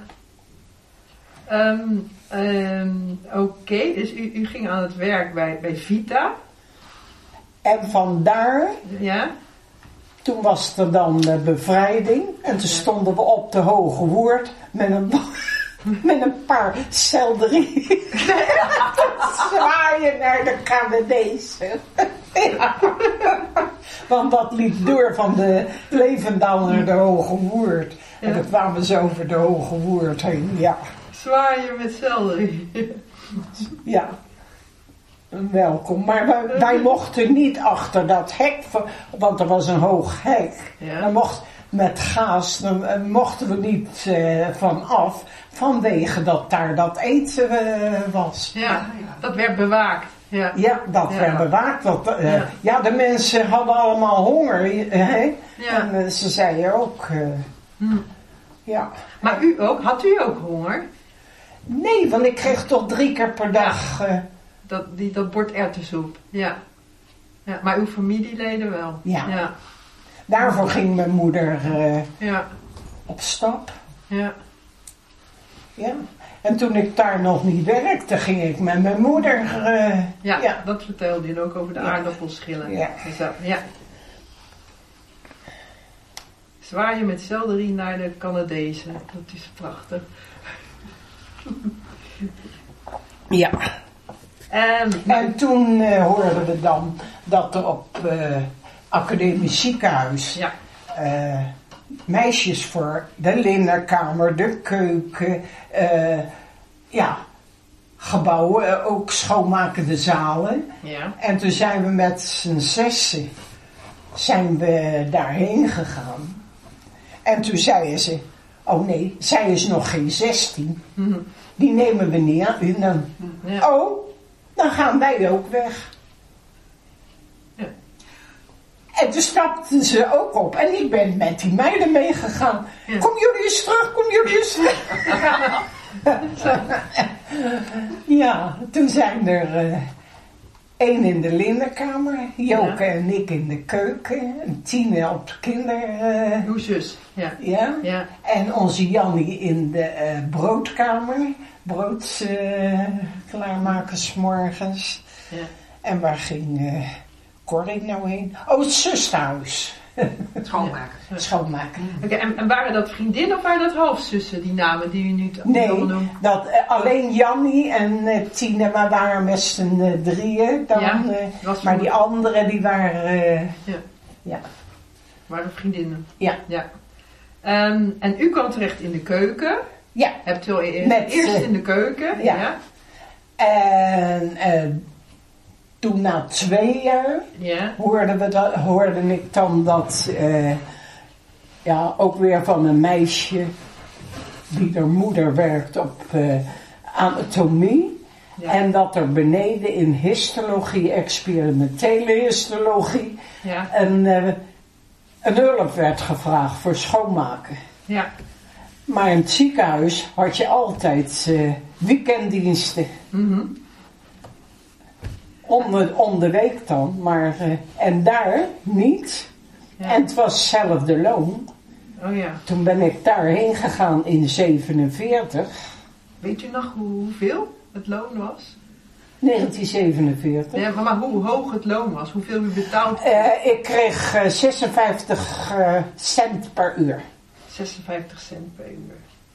Um, um, Oké, okay. Dus u, u ging aan het werk bij, bij Vita. En vandaar, Ja. toen was er dan de bevrijding. En toen stonden we op de Hoge Woerd met een, met een paar selderie. Zwaaien naar de Canadezen. Ja. Want dat liep door van de Levendaal naar de Hoge Woerd. En Ja. dan kwamen ze over de Hoge Woerd heen. Ja, Zwaaien met selderie. ja. Welkom. Maar wij, wij mochten niet achter dat hek, want er was een hoog hek. Ja. Dan mocht, met gaas, dan uh, mochten we niet uh, van af, vanwege dat daar dat eten uh, was. Ja, dat werd bewaakt. Ja. Ja, dat Ja. werd bewaakt. Dat, uh, Ja. ja. de mensen hadden allemaal honger. Uh, hè? Ja. En uh, ze zeiden ook, uh, Hm. ja. Maar u ook? Had u ook honger? Nee, want ik kreeg toch drie keer per dag. Uh, Dat, die, dat bord erwtensoep. Ja. Ja. Maar uw familieleden wel. Ja. Ja. daarvoor ging mijn moeder uh, Ja. op stap. Ja. Ja. En toen ik daar nog niet werkte, ging ik met mijn moeder... Uh, ja, ja, dat vertelde je ook over de ja. aardappelschillen. Ja. Zo, ja. Zwaaien met selderie naar de Canadezen. Dat is prachtig. Ja. En, en toen uh, hoorden we dan dat er op uh, academisch ziekenhuis... Ja. Uh, meisjes voor de linnenkamer, de keuken, uh, ja, gebouwen, ook schoonmakende zalen. Ja. En toen zijn we met z'n zessen, zijn we daarheen gegaan. En toen zeiden ze, oh nee, zij is nog geen zestien, Mm-hmm. die nemen we niet aan. Dan, ja. Oh, dan gaan wij ook weg. En toen stapten ze ook op. En ik ben met die meiden meegegaan. Ja. Kom jullie eens terug, kom jullie eens terug. Ja, toen zijn er uh, één in de linnenkamer. Joke ja. en ik in de keuken. En Tine op de kinder... Uh, Uw zus, ja. ja. Ja. En onze Jannie in de uh, broodkamer. Brood uh, klaarmaken 's morgens. Ja. En waar ging... Uh, Corrie nou heen? Oh, het zusterhuis. Schoonmaken. Ja. Schoonmaken. Oké, okay, en, en waren dat vriendinnen of waren dat halfzussen, die namen die u nu nee, noemt? dat, uh, alleen Jannie en uh, Tine, maar waren met z'n uh, drieën dan. Ja, uh, maar die anderen die waren... Uh, ja. ja. Waren vriendinnen? Ja. ja. Um, en u kwam terecht in de keuken? Ja. Hebt u al eerst, met, eerst uh, in de keuken? Ja. ja. En... Uh, Toen na twee jaar yeah. hoorde, we dat, hoorde ik dan dat, uh, ja, ook weer van een meisje die haar moeder werkt op uh, anatomie. Ja. En dat er beneden in histologie, experimentele histologie, ja. een, uh, een hulp werd gevraagd voor schoonmaken. Ja. Maar in het ziekenhuis had je altijd uh, weekenddiensten. Mm-hmm. Om de, om de week dan, maar uh, en daar niet. Ja. En het was hetzelfde loon. Oh ja. Toen ben ik daarheen gegaan in zevenenveertig. Weet u nog hoe, hoeveel het loon was? negentien zevenenveertig. Ja, maar, maar hoe hoog het loon was, hoeveel u betaald? Uh, ik kreeg uh, zesenvijftig uh, cent per uur. zesenvijftig cent per uur.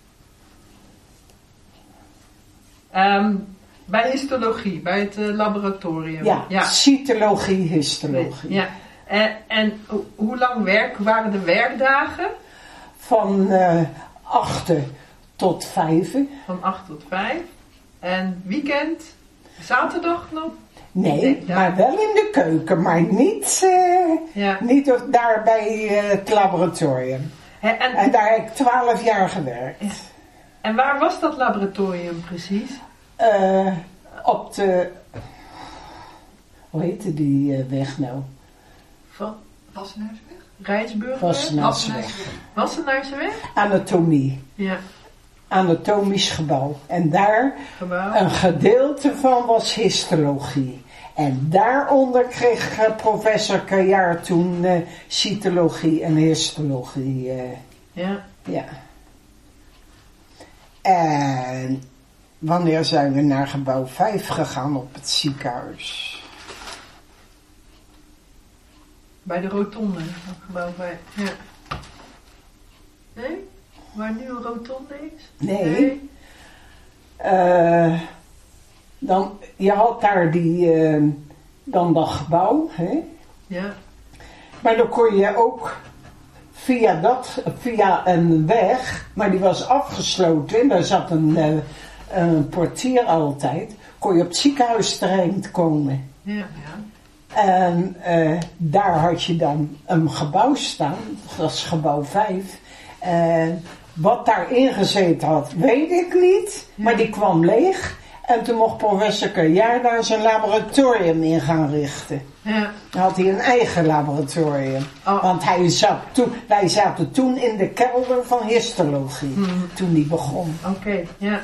Um, Bij histologie, bij het uh, laboratorium. Ja, ja. Cytologie, histologie. Ja. En, en hoe lang werk, waren de werkdagen? Van uh, achten tot vijven. Van acht tot vijf. En weekend? Zaterdag nog? Nee, nee ja. Maar wel in de keuken, maar niet, uh, ja. niet daar bij uh, het laboratorium. En, en, en daar heb ik twaalf jaar gewerkt. En waar was dat laboratorium precies? Uh, op de, hoe heette die uh, weg nou? Van Wassenaarsweg? Rijnsburg? Wassenaarsweg. Wassenaarsweg? Anatomie. Ja. Anatomisch gebouw. En daar, gebouw. Een gedeelte van was histologie. En daaronder kreeg uh, professor Kajaar toen uh, cytologie en histologie. Uh, ja. Ja. En... Wanneer zijn we naar gebouw vijf gegaan op het ziekenhuis? Bij de rotonde, gebouw vijf. Ja. Nee? Waar nu een rotonde is? Nee. nee. Uh, dan, je had daar die, uh, dan dat gebouw, hè? Ja. Maar dan kon je ook via dat, via een weg, maar die was afgesloten en daar zat een... Uh, een portier altijd, kon je op het ziekenhuisterrein komen. Ja, ja. En uh, daar had je dan een gebouw staan, dat is gebouw vijf. En wat daarin gezeten had, weet ik niet, ja. Maar die kwam leeg. En toen mocht professor Kajaar daar zijn laboratorium in gaan richten. Ja. Dan had hij een eigen laboratorium. Oh. Want hij zat toen, wij zaten toen in de kelder van histologie, hmm. toen die begon. Oké, okay, ja.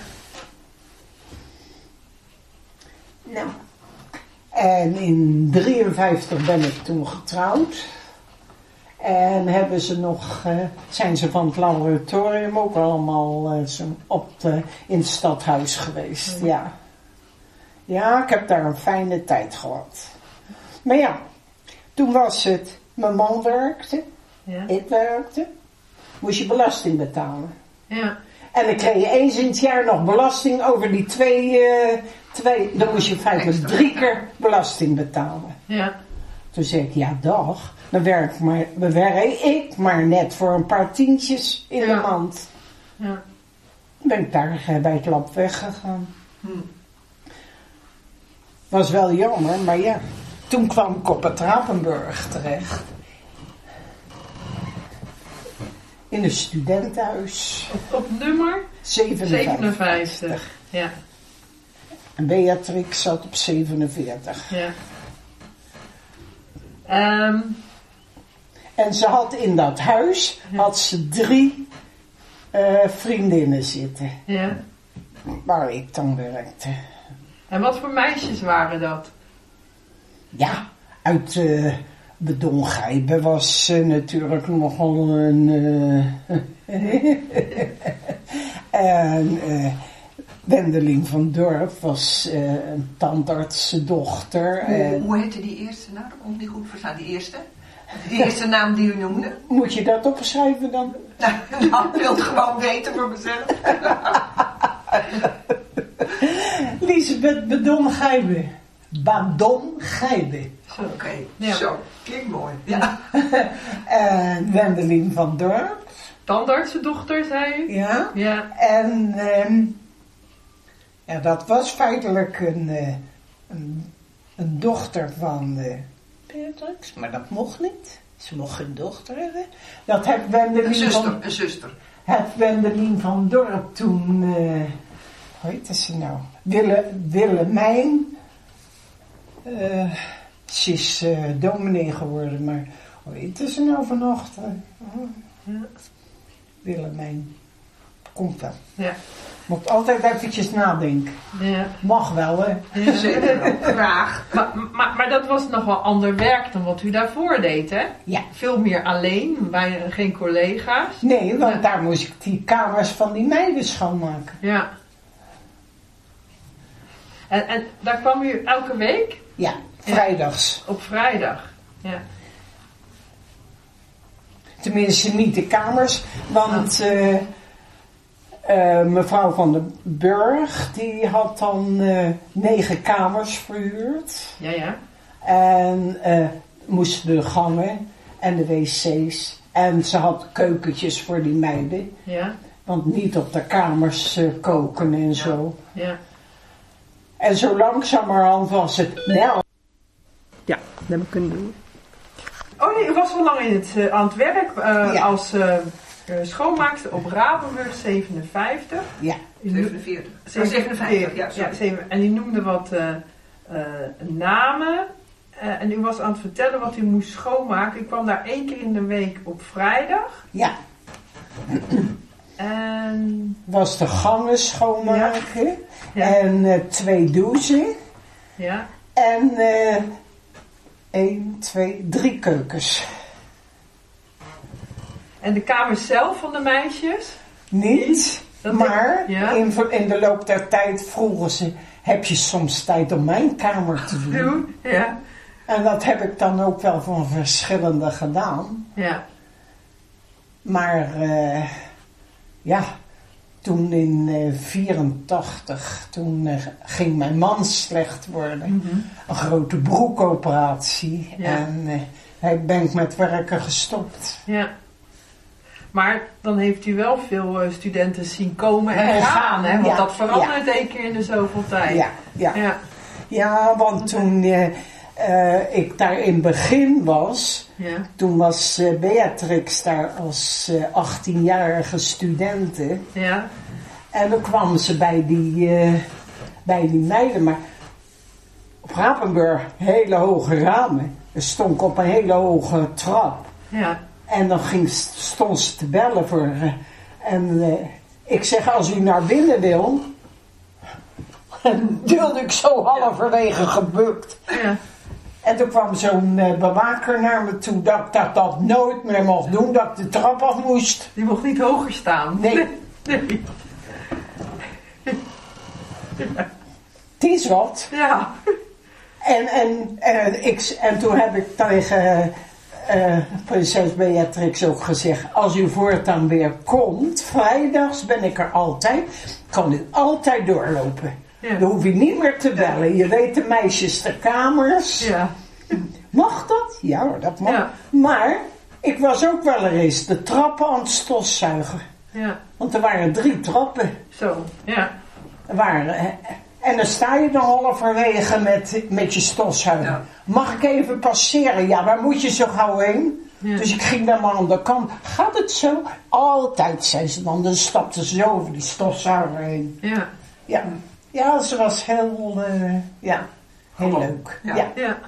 Nou, en in drieënvijftig ben ik toen getrouwd. En hebben ze nog, uh, zijn ze van het laboratorium ook allemaal uh, zo op de, in het stadhuis geweest. Ja. Ja, ik heb daar een fijne tijd gehad. Maar ja, toen was het, mijn man werkte, ja. ik werkte, moest je belasting betalen. Ja. En dan kreeg je eens in het jaar nog belasting over die twee, uh, twee dan moest je feitelijk drie keer belasting betalen. Ja. Toen zei ik, ja dag, dan werk, maar, dan werk ik maar net voor een paar tientjes in ja. de maand. Ja. Dan ben ik daar uh, bij het lab weggegaan. Hm. Was wel jammer, maar ja, toen kwam ik op het Rapenburg terecht. In een studentenhuis. Op, op nummer? zevenenvijftig. zevenenvijftig, ja. En Beatrix zat op zevenenveertig. Ja. Um. En ze had in dat huis, ja. had ze drie uh, vriendinnen zitten. Ja. Waar ik dan werkte. En wat voor meisjes waren dat? Ja, uit uh, Bedongijbe was uh, natuurlijk nogal een... Uh, en uh, Wendelin van Dorp was uh, een tandartsendochter. Hoe, en... hoe heette die eerste? Nou, dat komt niet goed verstaan. Die eerste? Die eerste naam die u noemde? Moet je dat opschrijven dan? Nou, nou ik wil het gewoon weten voor mezelf. Lisbeth Bedongijbe. Badongijbe. Oké, okay. ja. Zo. Klinkt mooi. Ja. En Wendelin van Dorp. Tandartsendochter, zei u? Ja. Ja. En um, ja, dat was feitelijk een, uh, een, een dochter van uh, Beatrix, maar dat mocht niet. Ze mocht geen dochter hebben. Dat heeft Wendelin een zuster, van... Een zuster. Het Wendelin van Dorp toen... Uh, hoe heet ze nou? Wille, Willemijn... Uh, ze is uh, dominee geworden, maar hoe heet ze nou vanochtend? Oh, ja. Willemijn. Komt wel. Ja. Moet altijd eventjes nadenken. Ja. Mag wel, hè? Ja, zeker wel. Graag. Maar, maar, maar dat was nog wel ander werk dan wat u daarvoor deed, hè? Ja. Veel meer alleen, bijna geen collega's. Nee, want ja. daar moest ik die kamers van die meiden schoonmaken. Ja. En, en daar kwam u elke week? Ja, vrijdags. Ja, op vrijdag, ja. Tenminste niet de kamers, want uh, uh, mevrouw van den Burg, die had dan uh, negen kamers verhuurd. Ja, ja. En uh, moesten de gangen en de wc's. En ze had keukentjes voor die meiden. Ja. Want niet op de kamers uh, koken en ja. zo. Ja. En zo langzamerhand was het... Nou. Ja, dat heb ik kunnen doen. Oh nee, u was al lang in het, uh, aan het werk uh, ja. als uh, uh, schoonmaakster op Rapenburg zevenenvijftig. Ja. zevenenveertig. zevenenvijftig, ja. ja zeven, en u noemde wat uh, uh, namen. Uh, en u was aan het vertellen wat u moest schoonmaken. U kwam daar één keer in de week op vrijdag. Ja. En... Was de gangen schoonmaken. Ja. Ja. En uh, twee douchen. Ja. En uh, één, twee, drie keukens. En de kamers zelf van de meisjes? Niet, dat maar ik, ja. in, in de loop der tijd vroegen ze... Heb je soms tijd om mijn kamer te doen? doen? Ja. En dat heb ik dan ook wel van verschillende gedaan. Ja. Maar uh, ja... Toen in uh, vierentachtig, toen uh, ging mijn man slecht worden. Mm-hmm. Een grote broekoperatie. Ja. En uh, hij ben ik met werken gestopt. Ja. Maar dan heeft u wel veel uh, studenten zien komen en, en gaan, gaan, hè? Want ja, dat verandert ja. één keer in de zoveel tijd. Ja, ja. ja. ja want toen uh, uh, ik daar in het begin was... Ja. Toen was uh, Beatrix daar als uh, achttienjarige studente. Ja. En dan kwamen ze bij die, uh, bij die meiden. Maar op Rapenburg hele hoge ramen. Er stond op een hele hoge trap. Ja. En dan ging, stond ze te bellen voor uh, En uh, ik zeg, als u naar binnen wil... En duwde ik zo halverwege gebukt. Ja. En toen kwam zo'n uh, bewaker naar me toe dat ik dat, dat nooit meer mocht doen, dat ik de trap af moest. Die mocht niet hoger staan. Nee. Nee. Het is wat. Ja. En, en, en, ik, en toen heb ik tegen uh, prinses Beatrix ook gezegd, als u voortaan weer komt, vrijdags ben ik er altijd, kan u altijd doorlopen. Ja. Dan hoef je niet meer te bellen. Je weet de meisjes de kamers. Ja. Mag dat? Ja hoor, dat mag. Ja. Maar ik was ook wel eens de trappen aan het stofzuigen. Ja. Want er waren drie trappen. Zo, ja. Er waren, en dan sta je dan halverwege met, met je stofzuigen. Ja. Mag ik even passeren? Ja, waar moet je zo gauw heen? Ja. Dus ik ging dan maar aan de kant. Gaat het zo? Altijd, zei ze dan. Dan stapte ze zo over die stofzuiger heen. Ja. Ja. Ja, ze was heel, uh, ja, heel oh, leuk. Ja. Ja. Ja.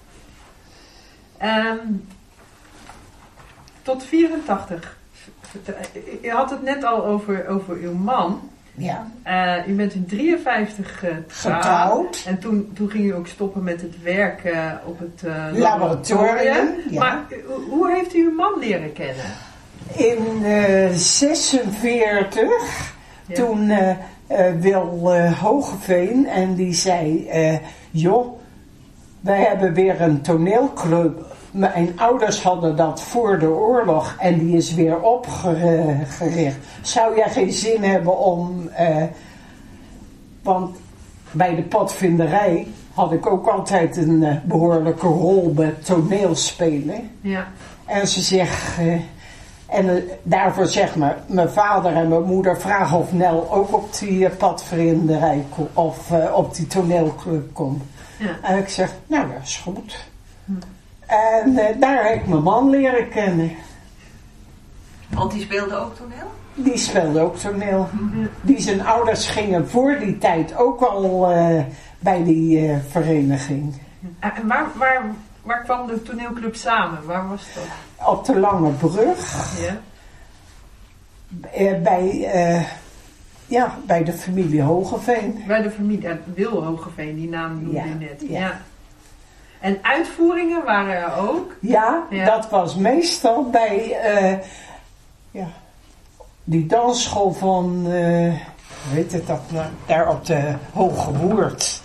Um, tot vierentachtig. Je had het net al over, over uw man. Ja. Uh, u bent in drieënvijftig uh, getrouwd. En toen, toen ging u ook stoppen met het werk uh, op het uh, laboratorium. Ja. Maar uh, hoe heeft u uw man leren kennen? In uh, zesenveertig. Ja. Toen uh, uh, Wil uh, Hogeveen en die zei, uh, joh, wij hebben weer een toneelclub. Mijn ouders hadden dat voor de oorlog en die is weer opgericht. Zou jij geen zin hebben om... Uh, want bij de padvinderij had ik ook altijd een uh, behoorlijke rol bij toneelspelen. Ja. En ze zegt... Uh, en uh, daarvoor zegt me, mijn vader en mijn moeder vragen of Nel ook op die uh, padvinderij ko- of uh, op die toneelclub komt. Ja. En ik zeg, nou dat is goed. Hm. En uh, daar heb ik mijn man leren kennen. Want die speelde ook toneel? Die speelde ook toneel. Mm-hmm. Die zijn ouders gingen voor die tijd ook al uh, bij die uh, vereniging. En waar, waar, waar kwam de toneelclub samen? Waar was dat? Op de Lange Brug. Ja. Uh, bij, uh, ja, bij de familie Hogeveen. Bij de familie, uh, Wil Hogeveen, die naam noemde ja, je net. Ja. Ja. En uitvoeringen waren er ook? Ja, ja. Dat was meestal bij uh, ja, die dansschool van, uh, hoe heet het dat nou, daar op de Hoge Woerd.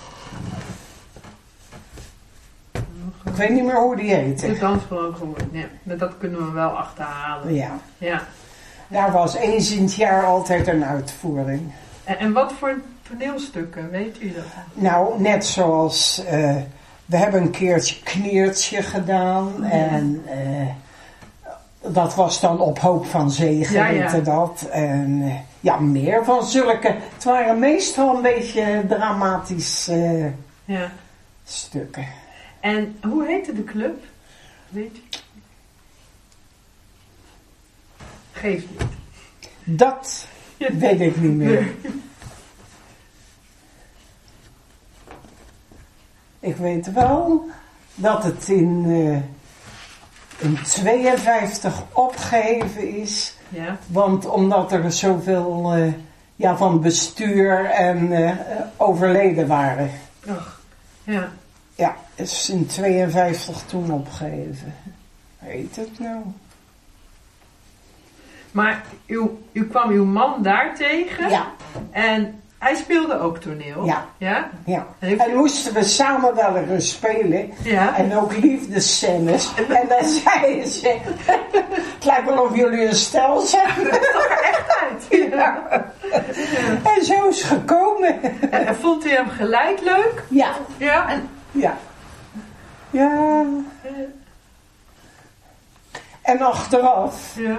Ik weet niet meer hoe die heet. De dansschool Hoge Woerd, ja. Maar dat kunnen we wel achterhalen. Ja. Ja. Daar was eens in het jaar altijd een uitvoering. En, en wat voor toneelstukken, weet u dat? Nou, net zoals... Uh, we hebben een keertje Kniertje gedaan. Ja. En uh, dat was dan op Hoop van Zegen, ja, ja. heette dat. En uh, ja, meer van zulke. Het waren meestal een beetje dramatische uh, ja. stukken. En hoe heette de club? Weet u? Geeft niet. Dat weet ik niet meer. Nee. Ik weet wel dat het in, uh, in tweeënvijftig opgeheven is. Ja. Want omdat er zoveel uh, ja, van bestuur en uh, overleden waren. Ach, ja. Ja, het is in tweeënvijftig toen opgeheven. Heet het nou? Maar u, u kwam uw man daar tegen. Ja. En hij speelde ook toneel. Ja. Ja? Ja. En, en moesten we samen wel eens spelen. Ja. En ook liefdescènes. En dan zei ze, het lijkt wel of jullie een stel zijn. Dat zag er echt uit. Ja. En zo is het gekomen. En, en vond u hem gelijk leuk? Ja. Ja. En... Ja. Ja. En achteraf ja.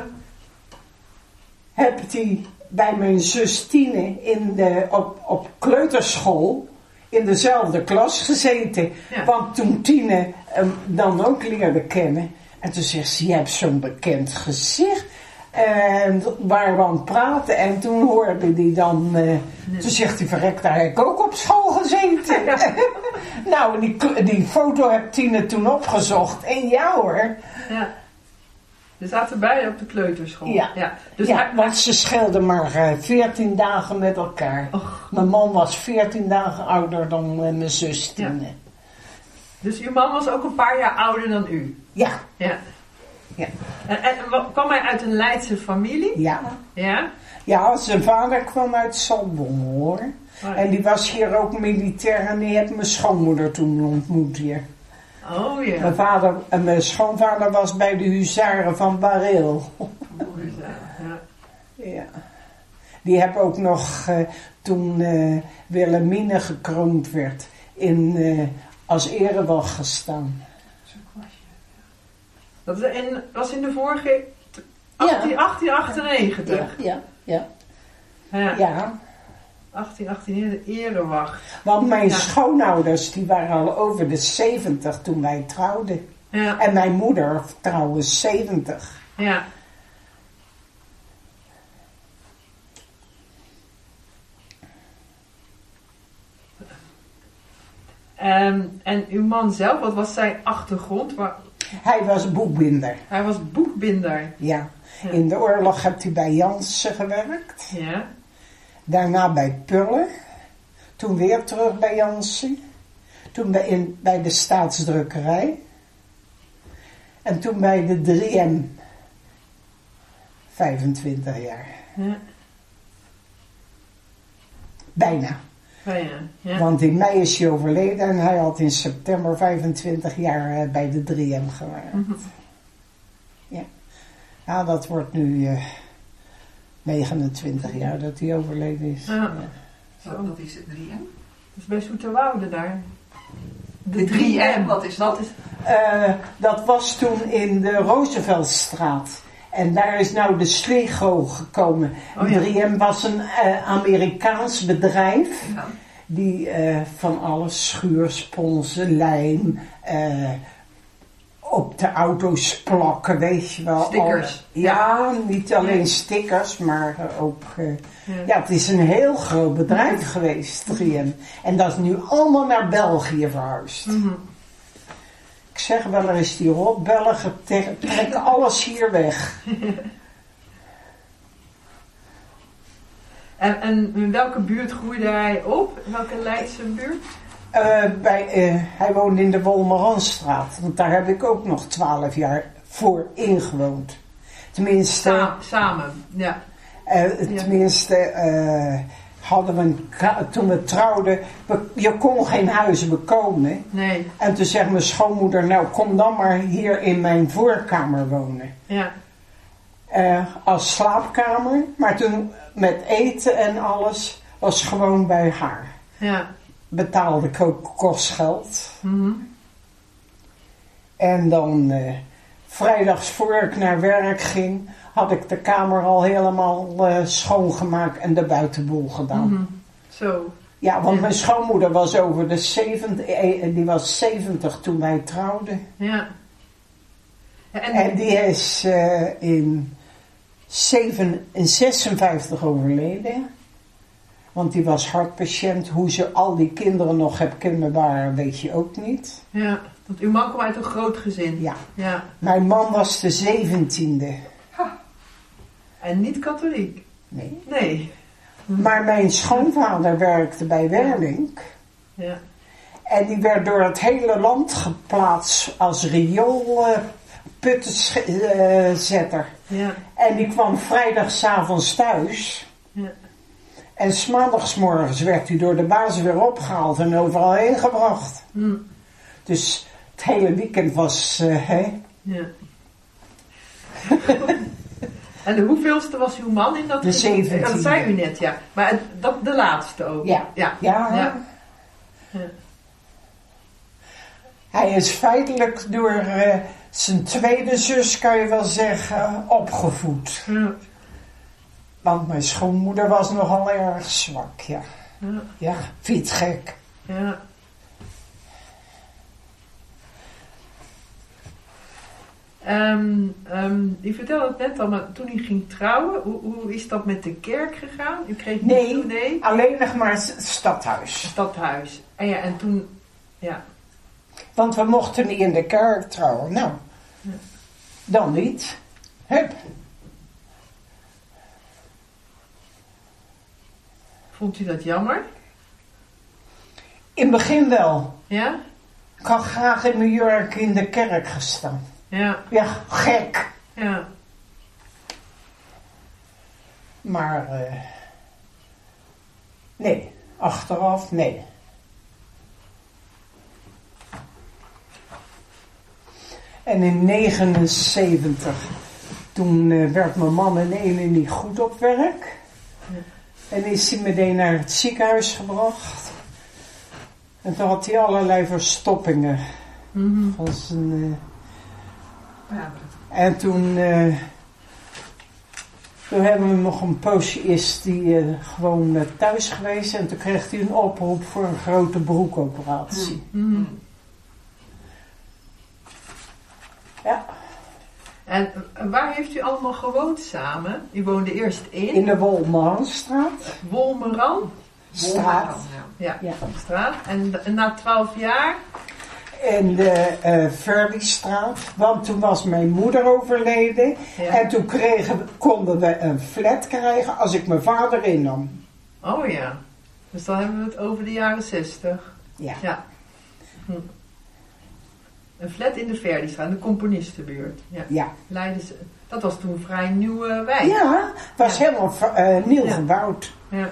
heb hij bij mijn zus Tine in de, op, op kleuterschool in dezelfde klas gezeten. Ja. Want toen Tine hem dan ook leerde kennen. En toen zegt ze, je hebt zo'n bekend gezicht. En waar we aan het praten. En toen hoorde hij dan... Uh, nee. Toen zegt hij, verrek, daar heb ik ook op school gezeten. Ja. Nou, die, die foto heb Tine toen opgezocht. En ja hoor. Ja. We zaten beide op de kleuterschool. Ja, ja. Dus ja hij, want ze scheelden maar veertien uh, dagen met elkaar. Och. Mijn man was veertien dagen ouder dan uh, mijn zus Tine. Ja. Dus uw man was ook een paar jaar ouder dan u? Ja. Ja. Ja. En, en kwam hij uit een Leidse familie? Ja. Ja? Ja, zijn vader kwam uit Zaltbommel, hoor. Oh, ja. En die was hier ook militair en die heeft mijn schoonmoeder toen ontmoet hier. Oh ja. Mijn vader en mijn schoonvader was bij de huzaren van Bareel. Ja. Ja. Die hebben ook nog, uh, toen uh, Wilhelmine gekroond werd, in, uh, als erewacht gestaan. Dat is in, was in de vorige achttien, achttien achtennegentig. Ja, ja, ja. Ja. ja. achttien achttien, de erewacht. Want mijn Ja. schoonouders, die waren al over de zeventig toen wij trouwden. Ja. En mijn moeder trouwens zeventig. Ja. Um, en uw man zelf, wat was zijn achtergrond? Waar... Hij was boekbinder. Hij was boekbinder. Ja. Ja. In de oorlog heeft hij bij Janssen gewerkt. Ja. Daarna bij Pulle. Toen weer terug bij Janssen. Toen bij, in, bij de staatsdrukkerij. En toen bij de drie M. vijfentwintig jaar. Ja. Bijna. Oh ja. Ja. Want in mei is hij overleden en hij had in september vijfentwintig jaar bij de drie M gewerkt. Mm-hmm. Ja. Ja, dat wordt nu uh, negenentwintig jaar dat hij overleden is. Ja. Ja. Zo, dat is het drie M. Dat is bij Zoeterwoude daar. De drie M, wat is dat? Is... Uh, dat was toen in de Rooseveltstraat. En daar is nou de Sligo gekomen. Oh, ja. drie M was een uh, Amerikaans bedrijf. Ja. Die uh, van alles, schuursponsen, lijm, uh, op de auto's plakken, weet je wel. Stickers. Al, ja, niet alleen stickers, maar uh, ook... Uh, Ja. ja, het is een heel groot bedrijf geweest, drie M. En dat is nu allemaal naar België verhuisd. Mm-hmm. Ik zeg wel eens, die rotbelgen trekken alles hier weg. En, en in welke buurt groeide hij op? In welke Leidse buurt? Uh, bij, uh, hij woonde in de Wolmeranstraat. Want daar heb ik ook nog twaalf jaar voor ingewoond. Tenminste, Sa- samen, ja. uh, Ja. tenminste uh, hadden we een, toen we trouwden, we, je kon geen huizen bekomen. Nee, En toen zei mijn schoonmoeder, nou kom dan maar hier in mijn voorkamer wonen. ja. Uh, als slaapkamer, maar toen met eten en alles was gewoon bij haar. Ja. Betaalde ik ook kostgeld. Mm-hmm. En dan uh, vrijdags voor ik naar werk ging, had ik de kamer al helemaal uh, schoongemaakt en de buitenboel gedaan. Mm-hmm. Zo. Ja, want Ja. mijn schoonmoeder was over de zeventig, die was zeventig toen wij trouwden. Ja. Ja, en, En die is uh, in, zeven, in zesenvijftig overleden. Want die was hartpatiënt. Hoe ze al die kinderen nog heb kunnen baren, weet je ook niet. ja, want uw man kwam uit een groot gezin. Ja. Ja. Mijn man was de zeventiende. En niet katholiek. Nee. Nee. Maar mijn schoonvader werkte bij Werlink. Ja. En die werd door het hele land geplaatst als rioolputtenzetter. Ja. En die kwam vrijdagavonds thuis. Ja. En 's maandagsmorgens werd hij door de baas weer opgehaald en overal heen gebracht. Mm. Dus het hele weekend was, uh, hè. Ja. En de hoeveelste was uw man in dat De gezin? zeventiende. Ja, dat zei u net, ja. Maar het, dat, de laatste ook. Ja. Ja. Ja. Ja. Ja. Hij is feitelijk door uh, zijn tweede zus, kan je wel zeggen, opgevoed. Ja. Want mijn schoonmoeder was nogal erg zwak, ja. Ja. Ja, fietsgek. Ja. Um, um, u vertelde het net al, maar toen u ging trouwen, hoe, hoe is dat met de kerk gegaan? U kreeg niet Nee, toe, nee? alleen nog maar het stadhuis. Stadhuis. En ja, en toen, ja. Want we mochten niet in de kerk trouwen. Nou, Ja. dan niet. Hup. Vond u dat jammer? In het begin wel. Ja? Ik had graag in mijn jurk in de kerk gestaan. Ja. Ja, gek. Ja. Maar, uh, nee, achteraf, nee. En in negenenzeventig, toen uh, werd mijn man in ene niet goed op werk. Ja. En is hij meteen naar het ziekenhuis gebracht. En toen had hij allerlei verstoppingen. Mm-hmm. Van zijn, uh, ja. En toen, uh, toen hebben we nog een poosje, is die uh, gewoon uh, thuis geweest. En toen kreeg hij een oproep voor een grote broekoperatie. Mm-hmm. Ja. En waar heeft u allemaal gewoond samen? U woonde eerst in? In de Wolmeranstraat. Wolmeran? Straat. Ja, ja, straat. En, en na twaalf jaar? In de uh, Verdistraat. Want toen was mijn moeder overleden. Ja. En toen kregen, konden we een flat krijgen als ik mijn vader innam. Oh ja. Dus dan hebben we het over de jaren zestig. Ja. Ja. Hm. Een flat in de Verdistraat, de Componistenbuurt. Ja. Ja. Leiden ze, dat was toen een vrij nieuwe wijk. Ja, het was ja. helemaal uh, nieuw ja. gebouwd. Ja.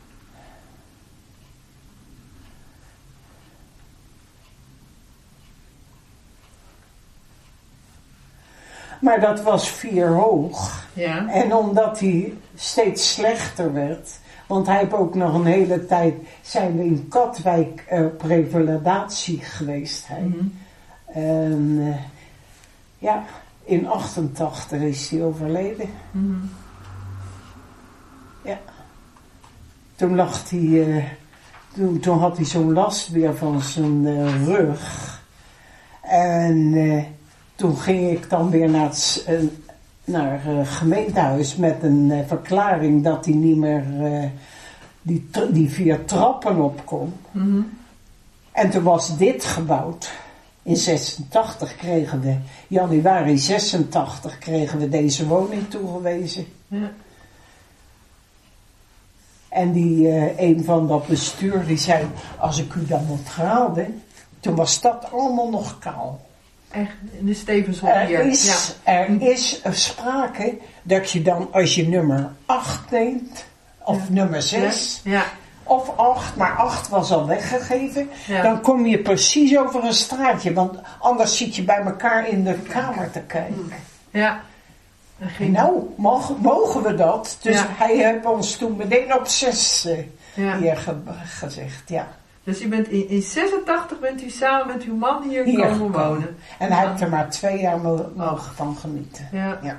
Maar dat was vier hoog. Ja. En omdat hij steeds slechter werd. Want hij heeft ook nog een hele tijd, zijn we in Katwijk uh, op revalidatie geweest. Hij. Mm-hmm. En uh, ja, in achtentachtig is hij overleden. Mm-hmm. Ja. Toen lag hij, uh, toen, toen had hij zo'n last weer van zijn uh, rug. En uh, toen ging ik dan weer naar het uh, naar, uh, gemeentehuis met een uh, verklaring dat hij niet meer uh, die, die vier trappen op kon. Mm-hmm. En toen was dit gebouwd. In zesentachtig kregen we, januari zesentachtig kregen we deze woning toegewezen. Ja. En die, uh, een van dat bestuur, die zei, als ik u dan moet raden, toen was dat allemaal nog kaal. Echt, in de Stevenshof hier. Er is, ja. er is sprake dat je dan, als je nummer acht neemt, of ja. nummer zes... Ja. Ja. Of acht, maar acht was al weggegeven. Ja. Dan kom je precies over een straatje. Want anders zit je bij elkaar in de kamer te kijken. Ja. Ging... Nou, mogen, mogen we dat? Dus ja. hij heeft ons toen meteen op zes uh, ja. hier ge- gezegd. Ja. Dus u bent in, in zesentachtig bent u samen met uw man hier, hier komen gekomen. wonen. En ja. hij heeft er maar twee jaar mo- mogen van genieten. Ja. ja.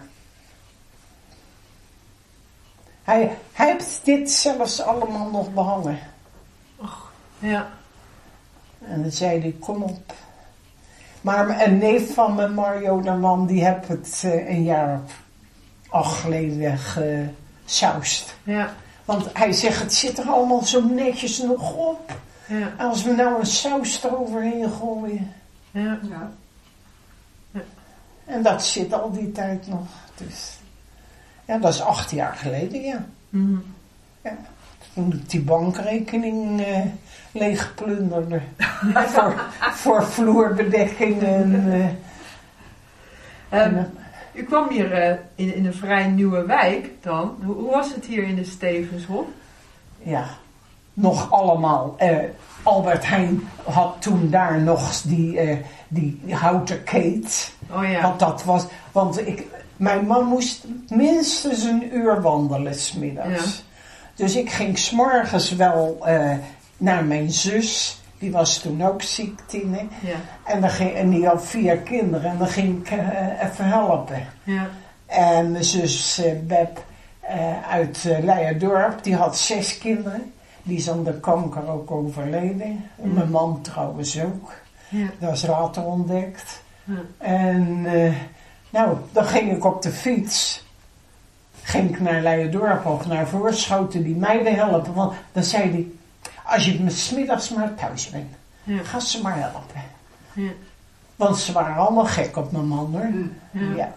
Hij, hij heeft dit zelfs allemaal nog behangen. Och, ja. En dan zei hij, kom op. Maar een neef van me, Mario de Man, die heeft het uh, een jaar of acht geleden gesausd. Ja. Want hij zegt, het zit er allemaal zo netjes nog op. Ja. Als we nou een saus eroverheen gooien. Ja. Ja. Ja. En dat zit al die tijd nog. Dus... Ja, dat is acht jaar geleden, ja. Mm-hmm. Ja. Toen ik die bankrekening uh, leegplunderde. Ja. voor, voor vloerbedekking en... Uh, um, en uh, u kwam hier uh, in, in een vrij nieuwe wijk dan. Hoe, hoe was het hier in de Stevenshof? Ja, nog allemaal. Uh, Albert Heijn had toen daar nog die, uh, die houten keet. Oh ja. Want dat was... Want ik... Mijn man moest minstens een uur wandelen 's middags. Ja. Dus ik ging 's morgens wel uh, naar mijn zus. Die was toen ook ziek, Tine. Ja. En, dan ging, en die had vier kinderen. En dan ging ik uh, even helpen. Ja. En mijn zus uh, Beb uh, uit uh, Leijerdorp. Die had zes kinderen. Die is aan de kanker ook overleden. Ja. Mijn man trouwens ook. Ja. Dat is later ontdekt. Ja. En... Uh, Nou, dan ging ik op de fiets. Ging ik naar Leijerdorp of naar Voorschoten die meiden helpen. Want dan zei hij, als je met 's middags maar thuis bent, ja. ga ze maar helpen. Ja. Want ze waren allemaal gek op mijn man hoor. Ja. Ja.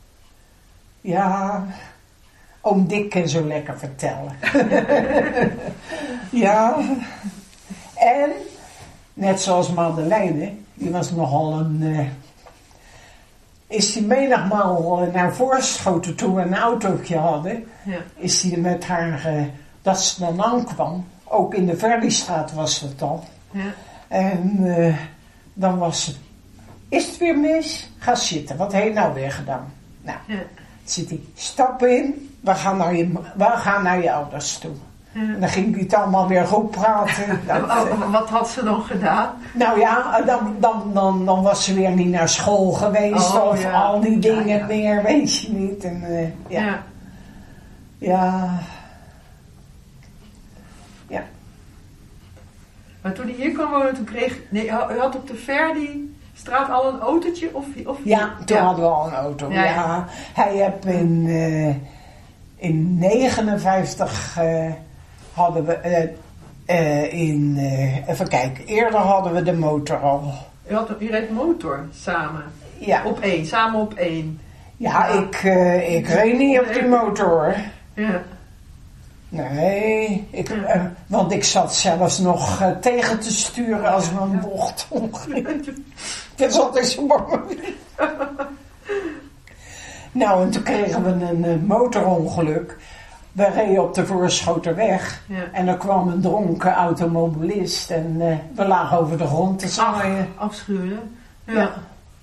Ja, oom Dick kan zo lekker vertellen. Ja. En net zoals Madeleine, die was nogal een... Uh, is die menigmaal naar Voorschoten toen we een autootje hadden. Ja. Is die met haar, uh, dat ze dan aankwam. Ook in de Verdistraat was het al. Ja. En uh, dan was het... Is het weer mis? Ga zitten. Wat heb je nou weer gedaan? Nou, Ja. zit hij. Stap in. We gaan naar je, we gaan naar je ouders toe. Ja. En dan ging hij het allemaal weer goed praten. Dat, Oh, wat had ze dan gedaan? nou ja, dan, dan, dan, dan was ze weer niet naar school geweest. Oh, of ja. al die dingen Ja, ja. meer, weet je niet. En, uh, ja. Ja. ja. Ja. Maar toen hij hier kwam wonen, toen kreeg... Nee, u had op de Verdi-straat al een autootje? Of, of, Ja, toen ja. hadden we al een auto. Ja, Ja, ja. Hij heb in, uh, in negenenvijftig uh, hadden we uh, uh, in, uh, even kijken, eerder hadden we de motor al. U, had, u reed motor samen. Ja, Op één, samen op één. ja ik, uh, ik reed niet op die motor hoor. Ja. Nee, ik, uh, want ik zat zelfs nog uh, tegen te sturen als we een bocht omgingen. Dat zat in zo'n moment. Nou, en toen kregen we een uh, motorongeluk. We reden op de Voorschoterweg. Ja. En er kwam een dronken automobilist. En uh, we lagen over de grond te zwaaien. Afschuwelijk. Ja. Ja.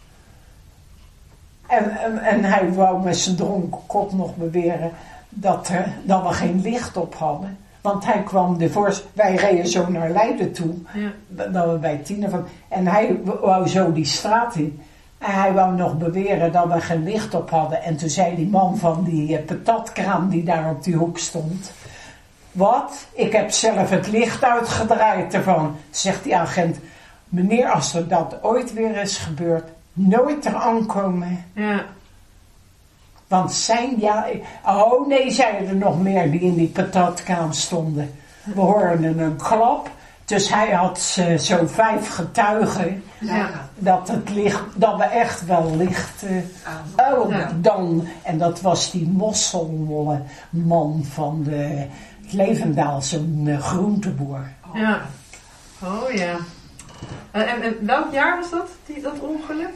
En, en, en hij wou met zijn dronken kop nog beweren dat, er, dat we geen licht op hadden. Want hij kwam de voor, wij reden zo naar Leiden toe. Ja. Dat we bij Tine van. En hij wou zo die straat in. En hij wou nog beweren dat we geen licht op hadden. En toen zei die man van die uh, patatkraam die daar op die hoek stond. Wat? Ik heb zelf het licht uitgedraaid ervan. Zegt die agent. Meneer, als er dat ooit weer is gebeurd, nooit er aankomen. Ja. Want zijn, ja... Oh nee, zeiden er nog meer die in die patatkraam stonden. We hoorden een klap. Dus hij had uh, zo'n vijf getuigen. Ja. Dat het licht, dat we echt wel licht... Uh, oh, Ja. dan... En dat was die mosselman van de het Levendaal, zo'n uh, groenteboer. Ja. Oh ja. En, en, en welk jaar was dat, die, dat ongeluk?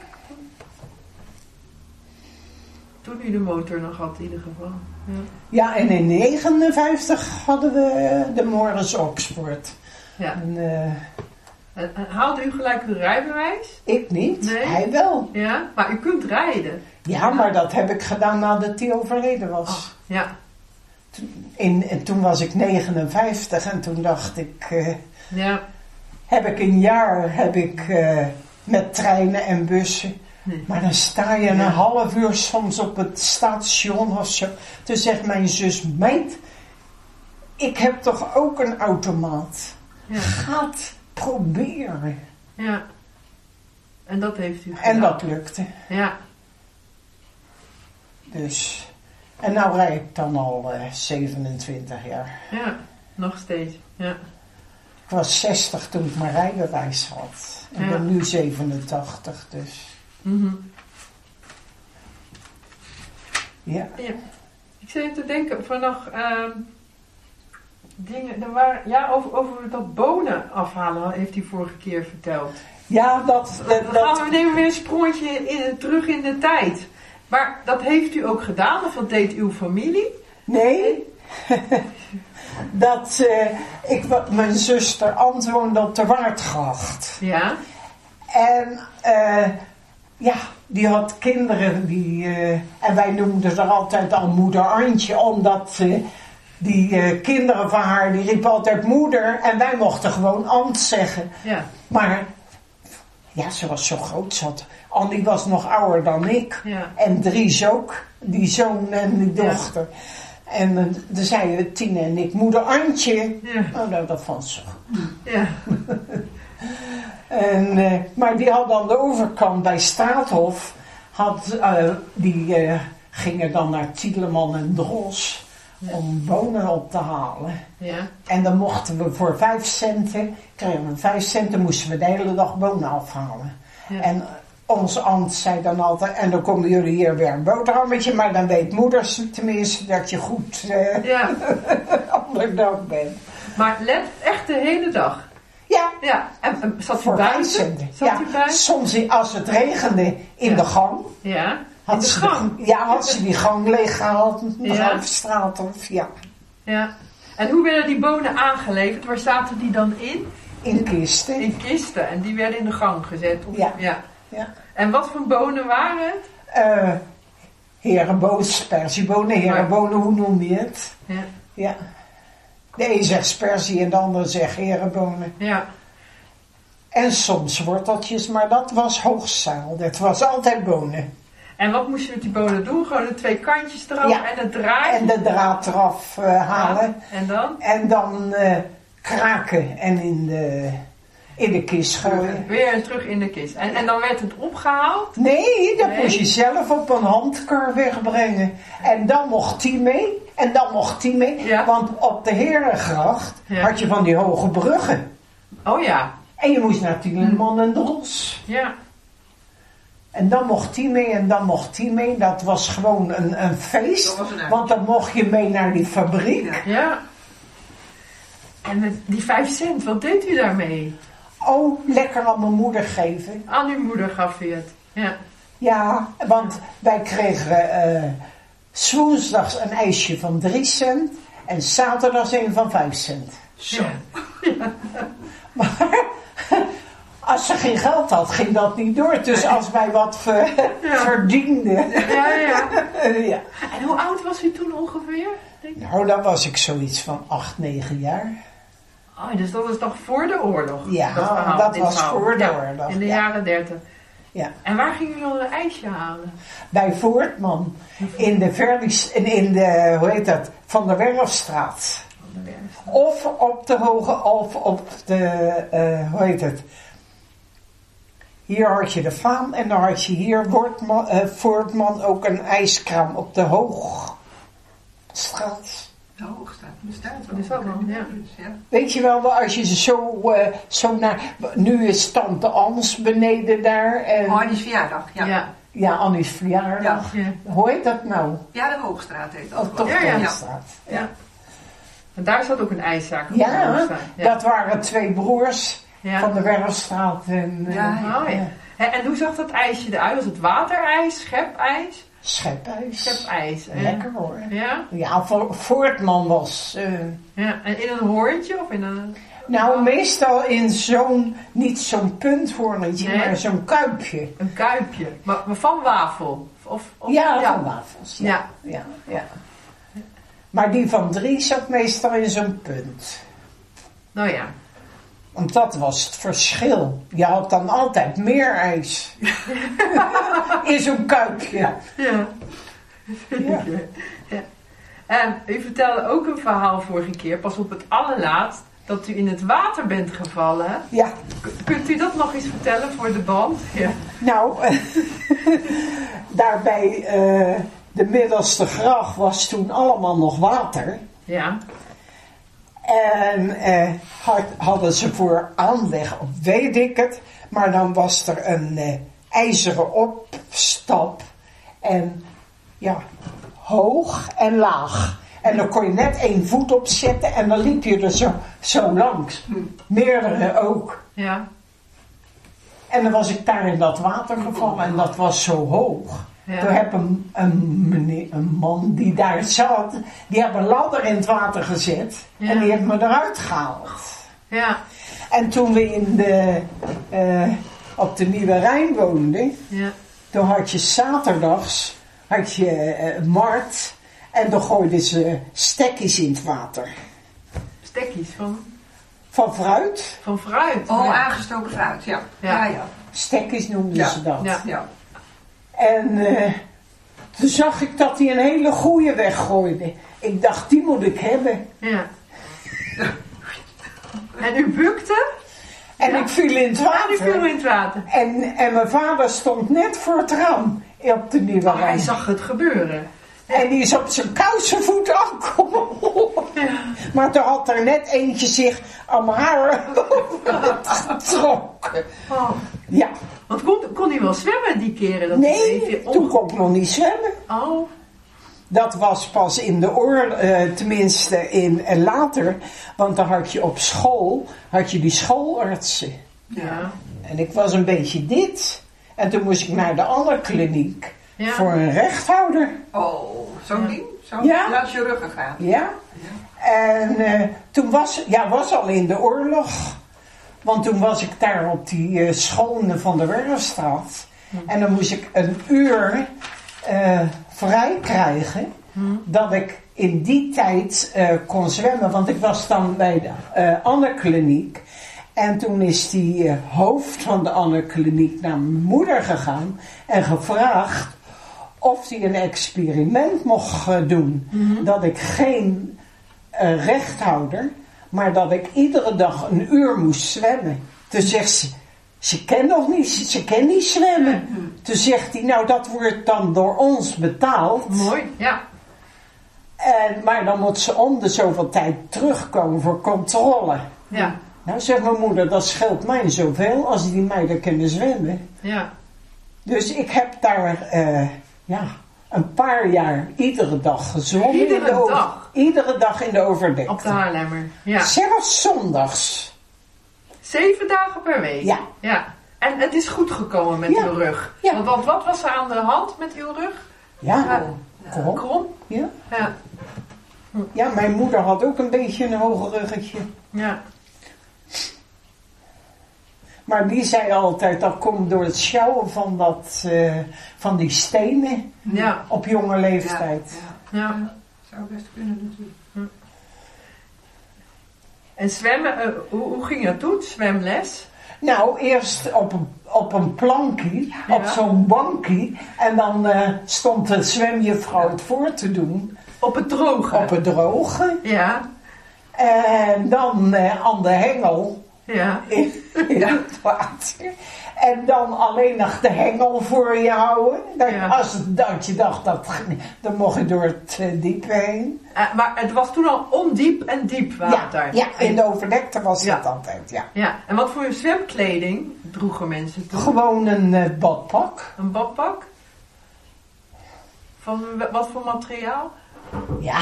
Toen u de motor nog had in ieder geval. Ja. Ja, en in negenenvijftig hadden we de Morris Oxford. Ja. En, uh, En, en haalde u gelijk uw rijbewijs? ik niet, Nee? hij wel. Ja. Maar u kunt rijden. Ja, maar dat heb ik gedaan nadat hij overleden was. Oh, ja. In, en toen was ik negenenvijftig en toen dacht ik... Uh, Ja. heb ik een jaar heb ik, uh, met treinen en bussen... Nee. Maar dan sta je een Ja. half uur soms op het station of zo. Toen zegt mijn zus, meid, ik heb toch ook een automaat. Ja. Ga het proberen. Ja. En dat heeft u gedaan. En dat lukte. Ja. Dus. En nou rijd ik dan al uh, zevenentwintig jaar. Ja. Nog steeds. Ja. Ik was zestig toen ik mijn rijbewijs had. Ik Ja. ben nu zevenentachtig, dus. Mm-hmm. Ja. Ja. Ik zit even te denken van nog uh, dingen. Er waren, ja, over, over dat bonen afhalen heeft u vorige keer verteld. Ja, dat... Dan dat, dat gaan we nemen weer een sprongetje in, terug in de tijd. Maar dat heeft u ook gedaan, of dat deed uw familie? nee. dat, uh, ik, mijn zuster Ant woonde op de Waardgracht. Ja. En uh, ja, die had kinderen die... Uh, en wij noemden haar altijd al moeder Antje, omdat uh, die uh, kinderen van haar, die riepen altijd moeder. En wij mochten gewoon Ant zeggen. Ja. Maar ja, ze was zo groot. Ze had, Annie was nog ouder dan ik. Ja. En Dries ook, die zoon en die dochter. Ja. En uh, dan zeiden Tine en ik, moeder Antje. Ja. Oh, nou, dat vond ze goed. Ja. En, uh, maar die had aan de overkant bij Straathof, had, uh, die uh, gingen dan naar Tieleman en Dros Ja. om bonen op te halen. Ja. En dan mochten we voor vijf centen, kregen we vijf centen, moesten we de hele dag bonen afhalen. Ja. En onze aunt zei dan altijd, en dan komen jullie hier weer een boterhammetje, maar dan weet moeder tenminste dat je goed uh, Ja. onderdak bent. Maar let echt de hele dag. Ja. Ja, en, en zat u Voor buiten? uitzenden. Zat Ja. u buiten? Soms in- als het regende in Ja. de gang. Ja, in Had de ze gang. ja, had ze die gang leeggehaald. Ja. Ja. straat of ja. Ja. En hoe werden die bonen aangeleverd? Waar zaten die dan in? In kisten. In kisten. En die werden in de gang gezet? Of, Ja. ja. Ja. En wat voor bonen waren het? Uh, herenbonen, sperziebonen, herenbonen, hoe noem je het? Ja. Ja. De een zegt sperzie en de ander zegt herenbonen. Ja. En soms worteltjes, maar dat was hoogzaal. Dat was altijd bonen. En wat moest je met die bonen doen? Gewoon de twee kantjes eraf Ja. en het draaien? En de draad eraf uh, halen. Ja. En dan? En dan uh, kraken en in de, in de kist gooien. Weer terug in de kist. En, en dan werd het opgehaald? Nee, dat Nee? moest je zelf op een handkar wegbrengen. En dan mocht die mee. En dan mocht die mee. Ja. Want op de Herengracht Ja. had je van die hoge bruggen. Oh ja. En je moest natuurlijk man en dros. Ja. En dan mocht die mee en dan mocht die mee. Dat was gewoon een, een feest. Dat was een uitje. Want dan mocht je mee naar die fabriek. Ja. Ja. En met die vijf cent, wat deed u daarmee? Oh, lekker aan mijn moeder geven. Aan uw moeder gaf u het. Ja. Ja, want wij kregen uh, 's woensdags een ijsje van drie cent. En zaterdags een van vijf cent. Zo. Ja. Maar als ze geen geld had, ging dat niet door. Dus als wij wat ver, Ja. verdienden. Ja, ja. uh, ja. En hoe oud was u toen ongeveer? Denk ik? Nou, dan was ik zoiets van acht, negen jaar. Oh, dus dat was toch voor de oorlog? Ja, verhaal, dat dit was verhaal. voor de Ja, oorlog, In de ja. jaren dertig. Ja. En waar ging u dan een ijsje halen? Bij Voortman. In de, Verlies, in, in de, hoe heet dat, Van der Werfstraat. Of op de Hoge, of op de, uh, hoe heet het. Hier had je de Vaan en dan had je hier Wortman, uh, Voortman ook een ijskraam op de Hoogstraat. De Hoogstraat bestaat wel. Is dat wel, ja. Dus, ja. Weet je wel, als je zo, uh, zo naar, nu is Tante Ans beneden daar. En, Oh, die is verjaardag, ja. Ja, Ja. ja, Annie's verjaardag. Ja. Hoe heet dat nou? de Hoogstraat heet dat. Oh, toch Ja, de ja. Hoogstraat. Ja. En daar zat ook een ijszaak op de Ja, hoogstraat. Ja. dat waren twee broers Ja. van de Werfstraat. En, uh, Ja, Oh, ja. Hè, en hoe zag dat ijsje eruit? Was het waterijs, schepijs? Schepijs. Schepijs. hè? Lekker hoor. Ja? Ja, Vo- Voortman was... uh, Ja. En in een hoorntje of in een... nou, meestal in zo'n, niet zo'n punthoornetje, Nee. maar zo'n kuipje. Een kuipje. Maar, maar van wafel? Of, of, Ja, ja. van wafels. Ja. Ja. Ja, ja. Maar die van drie zat meestal in zo'n punt. Nou ja. Want dat was het verschil. Je had dan altijd meer ijs. in zo'n kuipje. Ja. Ja. Ja. En u vertelde ook een verhaal vorige keer, pas op het allerlaatst, dat u in het water bent gevallen. Ja. K- Kunt u dat nog eens vertellen voor de band? Ja. Nou, daarbij uh, de middelste gracht was toen allemaal nog water. Ja. En uh, had, hadden ze voor aanleg, of weet ik het, maar dan was er een uh, ijzeren opstap. En ja, hoog en laag. En dan kon je net één voet op zetten en dan liep je er zo, zo langs. Meerdere ook. Ja. En dan was ik daar in dat water gevallen en dat was zo hoog. Ja. Toen heb een, een, meneer, een man die daar zat, die heeft een ladder in het water gezet Ja. en die heeft me eruit gehaald. Ja. En toen we in de, uh, op de Nieuwe Rijn woonden, Ja. toen had je zaterdags had je uh, markt en dan gooiden ze stekjes in het water. Stekjes van, Van fruit, van fruit. Oh, ja. aangestoken fruit, ja. Ja. Ja, ja. stekjes noemden Ja. ze dat. Ja. ja. En uh, toen zag ik dat hij een hele goeie weggooide. Ik dacht, die moet ik hebben. Ja. En u bukte? En Ja. ik viel in het En u viel water. in het water. En, en mijn vader stond net voor het raam op de Nieuwe Oh, hij Rijn. zag het gebeuren. En die is op zijn kousenvoet aankomen. Ja. Maar toen had er net eentje zich aan mijn haar getrokken. Oh. Ja. Want kon, kon hij wel zwemmen die keren? Dat u Nee, even toen om- kon ik nog niet zwemmen. Oh. dat was pas in de oorlog, uh, tenminste in, uh, later. Want dan had je op school, had je die schoolartsen. Ja. En ik was een beetje dit. En toen moest ik naar de andere kliniek. Ja. Voor een rechthouder. Oh, zo'n Ja. ding? Zo Ja. langs je rug gegaan. Ja. En uh, toen was, ja, was al in de oorlog. Want toen was ik daar op die uh, scholen van de Werfstraat. En dan moest ik een uur uh, vrij krijgen. Hmm. Dat ik in die tijd uh, kon zwemmen. Want ik was dan bij de uh, Anne Kliniek. En toen is die uh, hoofd van de Anne Kliniek naar mijn moeder gegaan. En gevraagd of hij een experiment mocht uh, doen. Mm-hmm. Dat ik geen uh, rechthouder, maar dat ik iedere dag een uur moest zwemmen. Toen zegt ze, ze kan nog niet, ze kan niet zwemmen. Mm-hmm. Toen zegt hij, nou dat wordt dan door ons betaald. Mooi, ja. En, maar dan moet ze om de zoveel tijd terugkomen voor controle. Ja, Nou zegt mijn moeder, dat scheelt mij zoveel als die meiden kunnen zwemmen. ja. Dus ik heb daar uh, ja, een paar jaar iedere dag gezwommen. Iedere in de over- dag? Iedere dag in de overdekte. Op de Haarlemmer. Ja. Zelfs zondags. Zeven dagen per week. Ja. Ja. En het is goed gekomen met Ja. uw rug. Ja. Want wat, wat was er aan de hand met uw rug? Ja, Ja. kom. Krom? Ja. Ja. Ja, mijn moeder had ook een beetje een hoog ruggetje. Ja. Maar die zei altijd, dat komt door het sjouwen van, dat, uh, van die stenen Ja. op jonge leeftijd. Ja, ja. Ja. Zou best kunnen natuurlijk. En zwemmen, uh, hoe, hoe ging dat toen? Zwemles? Nou, eerst op een, op een plankie, Ja. op zo'n bankie. En dan uh, stond de zwemjuffrouw het voor te doen Op het droge? op het droge. Ja. En dan uh, aan de hengel Ja. in, in het water. En dan alleen nog de hengel voor je houden. Dat, Ja. Als het, dat je dacht, dat, dan mocht je door het uh, diepe heen. Uh, maar het was toen al ondiep en diep water. Ja, ja, in de overdekte was Ja. dat altijd, ja. Ja. En wat voor zwemkleding droegen mensen toen? Gewoon een uh, badpak. Een badpak? Van w- wat voor materiaal? Ja.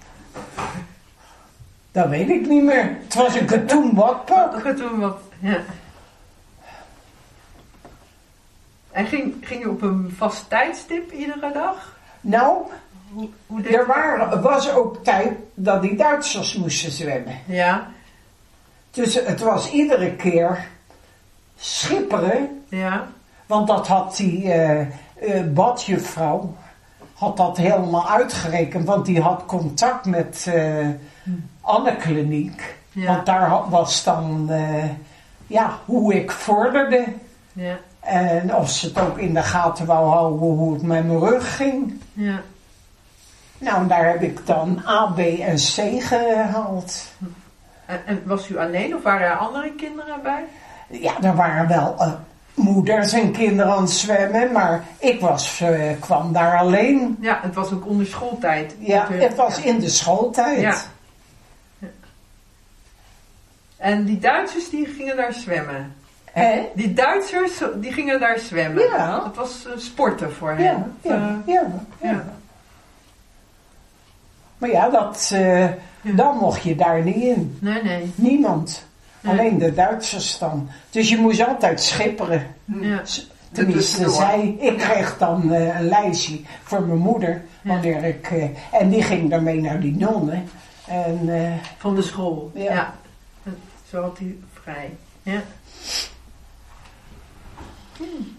Dat weet ik niet meer. Het was een katoen badpak. Dat toen wat. Ja. En ging, ging je op een vast tijdstip iedere dag? Nou, Hoe, hoe deed er je dat? waren, was ook tijd dat die Duitsers moesten zwemmen. Ja, Dus het was iedere keer schipperen. ja, Want dat had die uh, uh, badjuffrouw had dat helemaal uitgerekend. Want die had contact met uh, Anne Kliniek. ja, Want daar had- was dan uh, ja, hoe ik vorderde. ja, En of ze het ook in de gaten wou houden hoe het met mijn rug ging. ja. Nou, en daar heb ik dan A, B en C gehaald. En, en was u alleen of waren er andere kinderen bij? Ja, er waren wel uh, moeders en kinderen aan het zwemmen, maar ik was, uh, kwam daar alleen. Ja, het was ook onder schooltijd. Ja, natuurlijk. het was Ja. in de schooltijd. Ja. Ja. En die Duitsers die gingen daar zwemmen. Hè? Die Duitsers die gingen daar zwemmen. Ja. Dat was uh, sporten voor Ja, hen. ja, Uh, ja, ja. ja. Maar ja, dat, uh, Ja. dan mocht je daar niet in. Nee, nee. Niemand. Nee. Alleen de Duitsers dan. Dus je moest altijd schipperen. Ja. Tenminste, tussendoor. zij, ik kreeg dan uh, een lijstje voor mijn moeder. Ja. Wanneer ik, uh, en die ging daarmee naar die nonnen. En uh, Van de school. Ja. Ja. Zo had hij vrij. Ja. Hmm.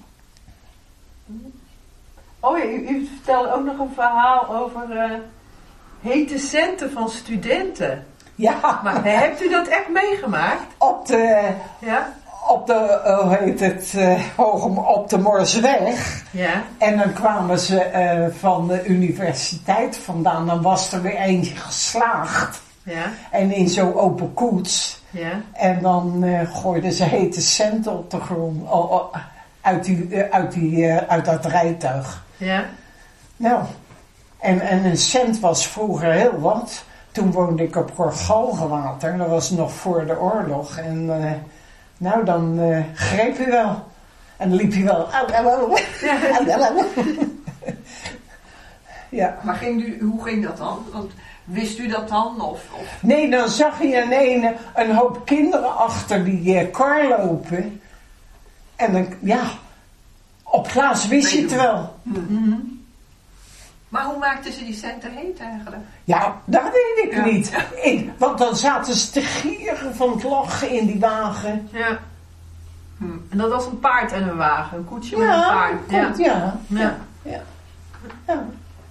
Oh ja, u, u vertelde ook nog een verhaal over uh, hete centen van studenten. ja, Maar hebt u dat echt meegemaakt? op de, Ja? op de, uh, hoe heet het, uh, hoog op de Morsweg. Ja. En dan kwamen ze uh, van de universiteit vandaan. Dan was er weer eentje geslaagd. Ja. En in zo'n open koets. Ja. En dan uh, gooiden ze hete centen op de grond. Oh, oh, uit, die, uh, uit, die, uh, uit dat rijtuig. Ja. Nou, en, en een cent was vroeger heel wat. Toen woonde ik op Gorgalgenwater. Dat was nog voor de oorlog. En uh, nou, dan uh, greep je wel. En dan liep je wel. Au, au, au. Ja. Au, au, au. ja. Maar ging u, hoe ging dat dan? Want wist u dat dan? Of, of... Nee, dan zag je een, ene, een hoop kinderen achter die uh, kar lopen. En dan, ja, op plaats wist je het wel. Mm-hmm. Maar hoe maakten ze die centen heet eigenlijk? Ja, dat weet ik Ja. niet. Ik, want dan zaten ze te gieren van het lachen in die wagen. Ja. Hm. En dat was een paard en een wagen. Een koetsje met een Ja, paard. komt, ja. Ja. Ja. Ja.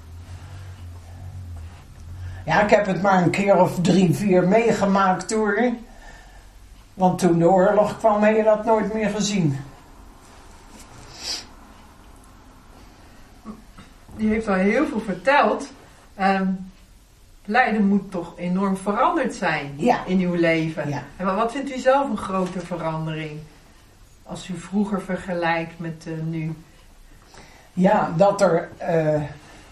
Ja, ik heb het maar een keer of drie, vier meegemaakt hoor. Want toen de oorlog kwam, heb je dat nooit meer gezien. Die heeft al heel veel verteld. Um, Leiden moet toch enorm veranderd zijn Ja. in uw leven. Ja. En wat vindt u zelf een grote verandering? Als u vroeger vergelijkt met uh, nu. Ja, dat er... Uh,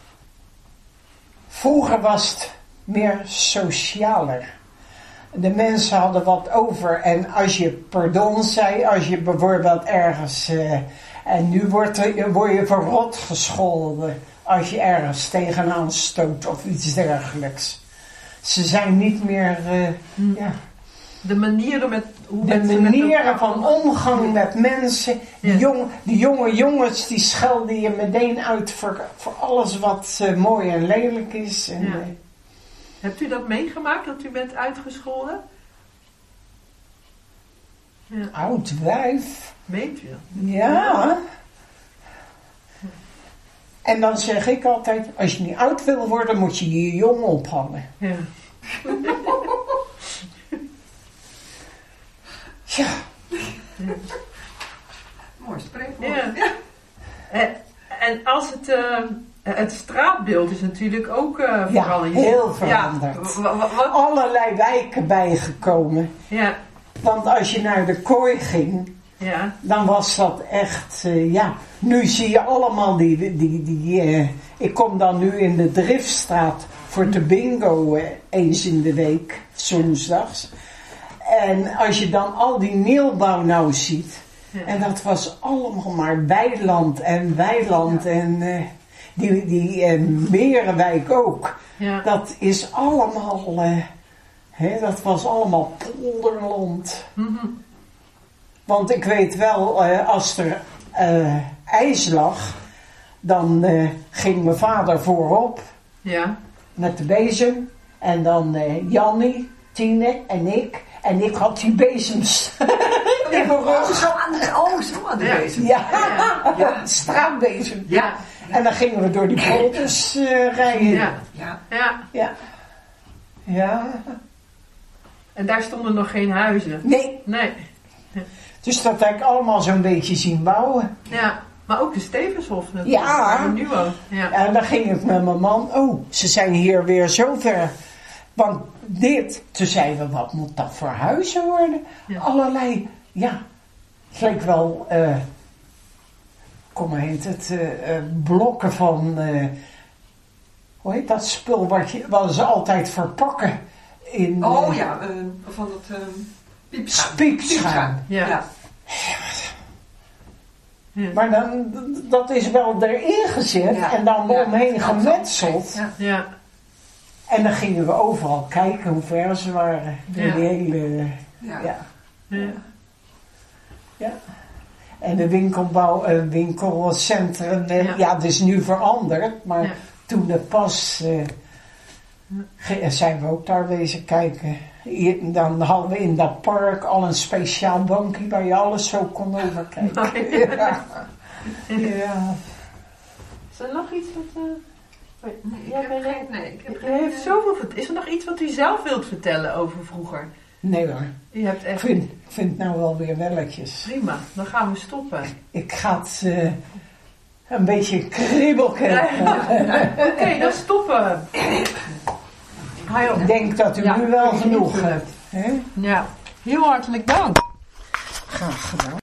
vroeger was het meer socialer. De mensen hadden wat over. En als je pardon zei, als je bijvoorbeeld ergens... Uh, en nu wordt er, word je verrot gescholden als je ergens tegenaan stoot of iets dergelijks. Ze zijn niet meer... Uh, hm. ja. De manieren met... Hoe De mensen manieren met van omgang met mensen. Die, Ja. jong, die jonge jongens die schelden je meteen uit voor, voor alles wat uh, mooi en lelijk is. En, Ja. uh, Hebt u dat meegemaakt, dat u bent uitgescholden? Ja. oud wijf. Weet u dat? Ja. En dan zeg ik altijd, als je niet oud wil worden, moet je je jong ophangen. Ja. Ja. Mooi spreekwoord. Ja. En, en als het... Uh, het straatbeeld is natuurlijk ook uh, Ja, veranderd. heel veranderd. Ja, wa- wa- wat? Allerlei wijken bijgekomen. Ja, Want als je naar de kooi ging, ja, dan was dat echt, uh, ja. Nu zie je allemaal die, die, die uh, ik kom dan nu in de Driftstraat voor de bingo uh, eens in de week, zondags. En als je dan al die nieuwbouw nou ziet, ja. en dat was allemaal maar weiland en weiland Ja. en uh, die, die uh, Merenwijk ook. ja. Dat is allemaal, uh, hè, dat was allemaal polderland. Mm-hmm. Want ik weet wel, uh, als er uh, ijs lag, dan uh, ging mijn vader voorop Ja. met de bezem. En dan uh, Jannie, Tine en ik. En ik had die bezems in mijn Oh, rug. zo aan de, oh, zo aan de Ja. bezem. Ja, Ja. straatbezem. Ja. En dan gingen we door die polders uh, rijden. Ja. Ja. Ja. Ja. Ja. En daar stonden nog geen huizen. Nee, Nee. dus dat heb ik allemaal zo'n beetje zien bouwen. Ja. Maar ook de Stevenshof natuurlijk. Ja. Waar we nu wonen. Ja. En dan ging ik met mijn man, oh, ze zijn hier weer zo ver. Want dit, toen zeiden we, wat moet dat voor huizen worden? Ja. Allerlei, ja, het leek wel, uh, kom maar heet het, uh, uh, blokken van, uh, hoe heet dat spul wat, je, wat ze altijd verpakken in... Oh uh, ja, uh, van het uh, piepschuim. Piepschuim. Ja. Ja. Ja. Maar dan, dat is wel erin gezet Ja. en dan Ja. omheen Ja. gemetseld. Ja. Ja. En dan gingen we overal kijken hoe ver ze waren. Door Ja. die hele... Ja. Ja. Ja. Ja. En de winkelbouw, uh, winkelcentrum, uh, Ja. ja, het is nu veranderd. Maar Ja. toen het pas, uh, ge- zijn we ook daar wezen kijken. Hier, dan hadden we in dat park al een speciaal bankje waar je alles zo kon overkijken. Ja. Ja. Is er nog iets wat... Uh... Nee, ik Ja, heb ben geen, nee, ik heb U geen... heeft zoveel vert- Is er nog iets wat u zelf wilt vertellen over vroeger? Nee hoor, U hebt ik echt... vind, ik vind het nou wel weer welletjes. Prima, dan gaan we stoppen. Ik ga het uh, een beetje kriebelken. Oké, dan stoppen. Ik denk dat u Ja, nu wel ik- genoeg hebt. Hè? Ja, heel hartelijk dank. Graag gedaan.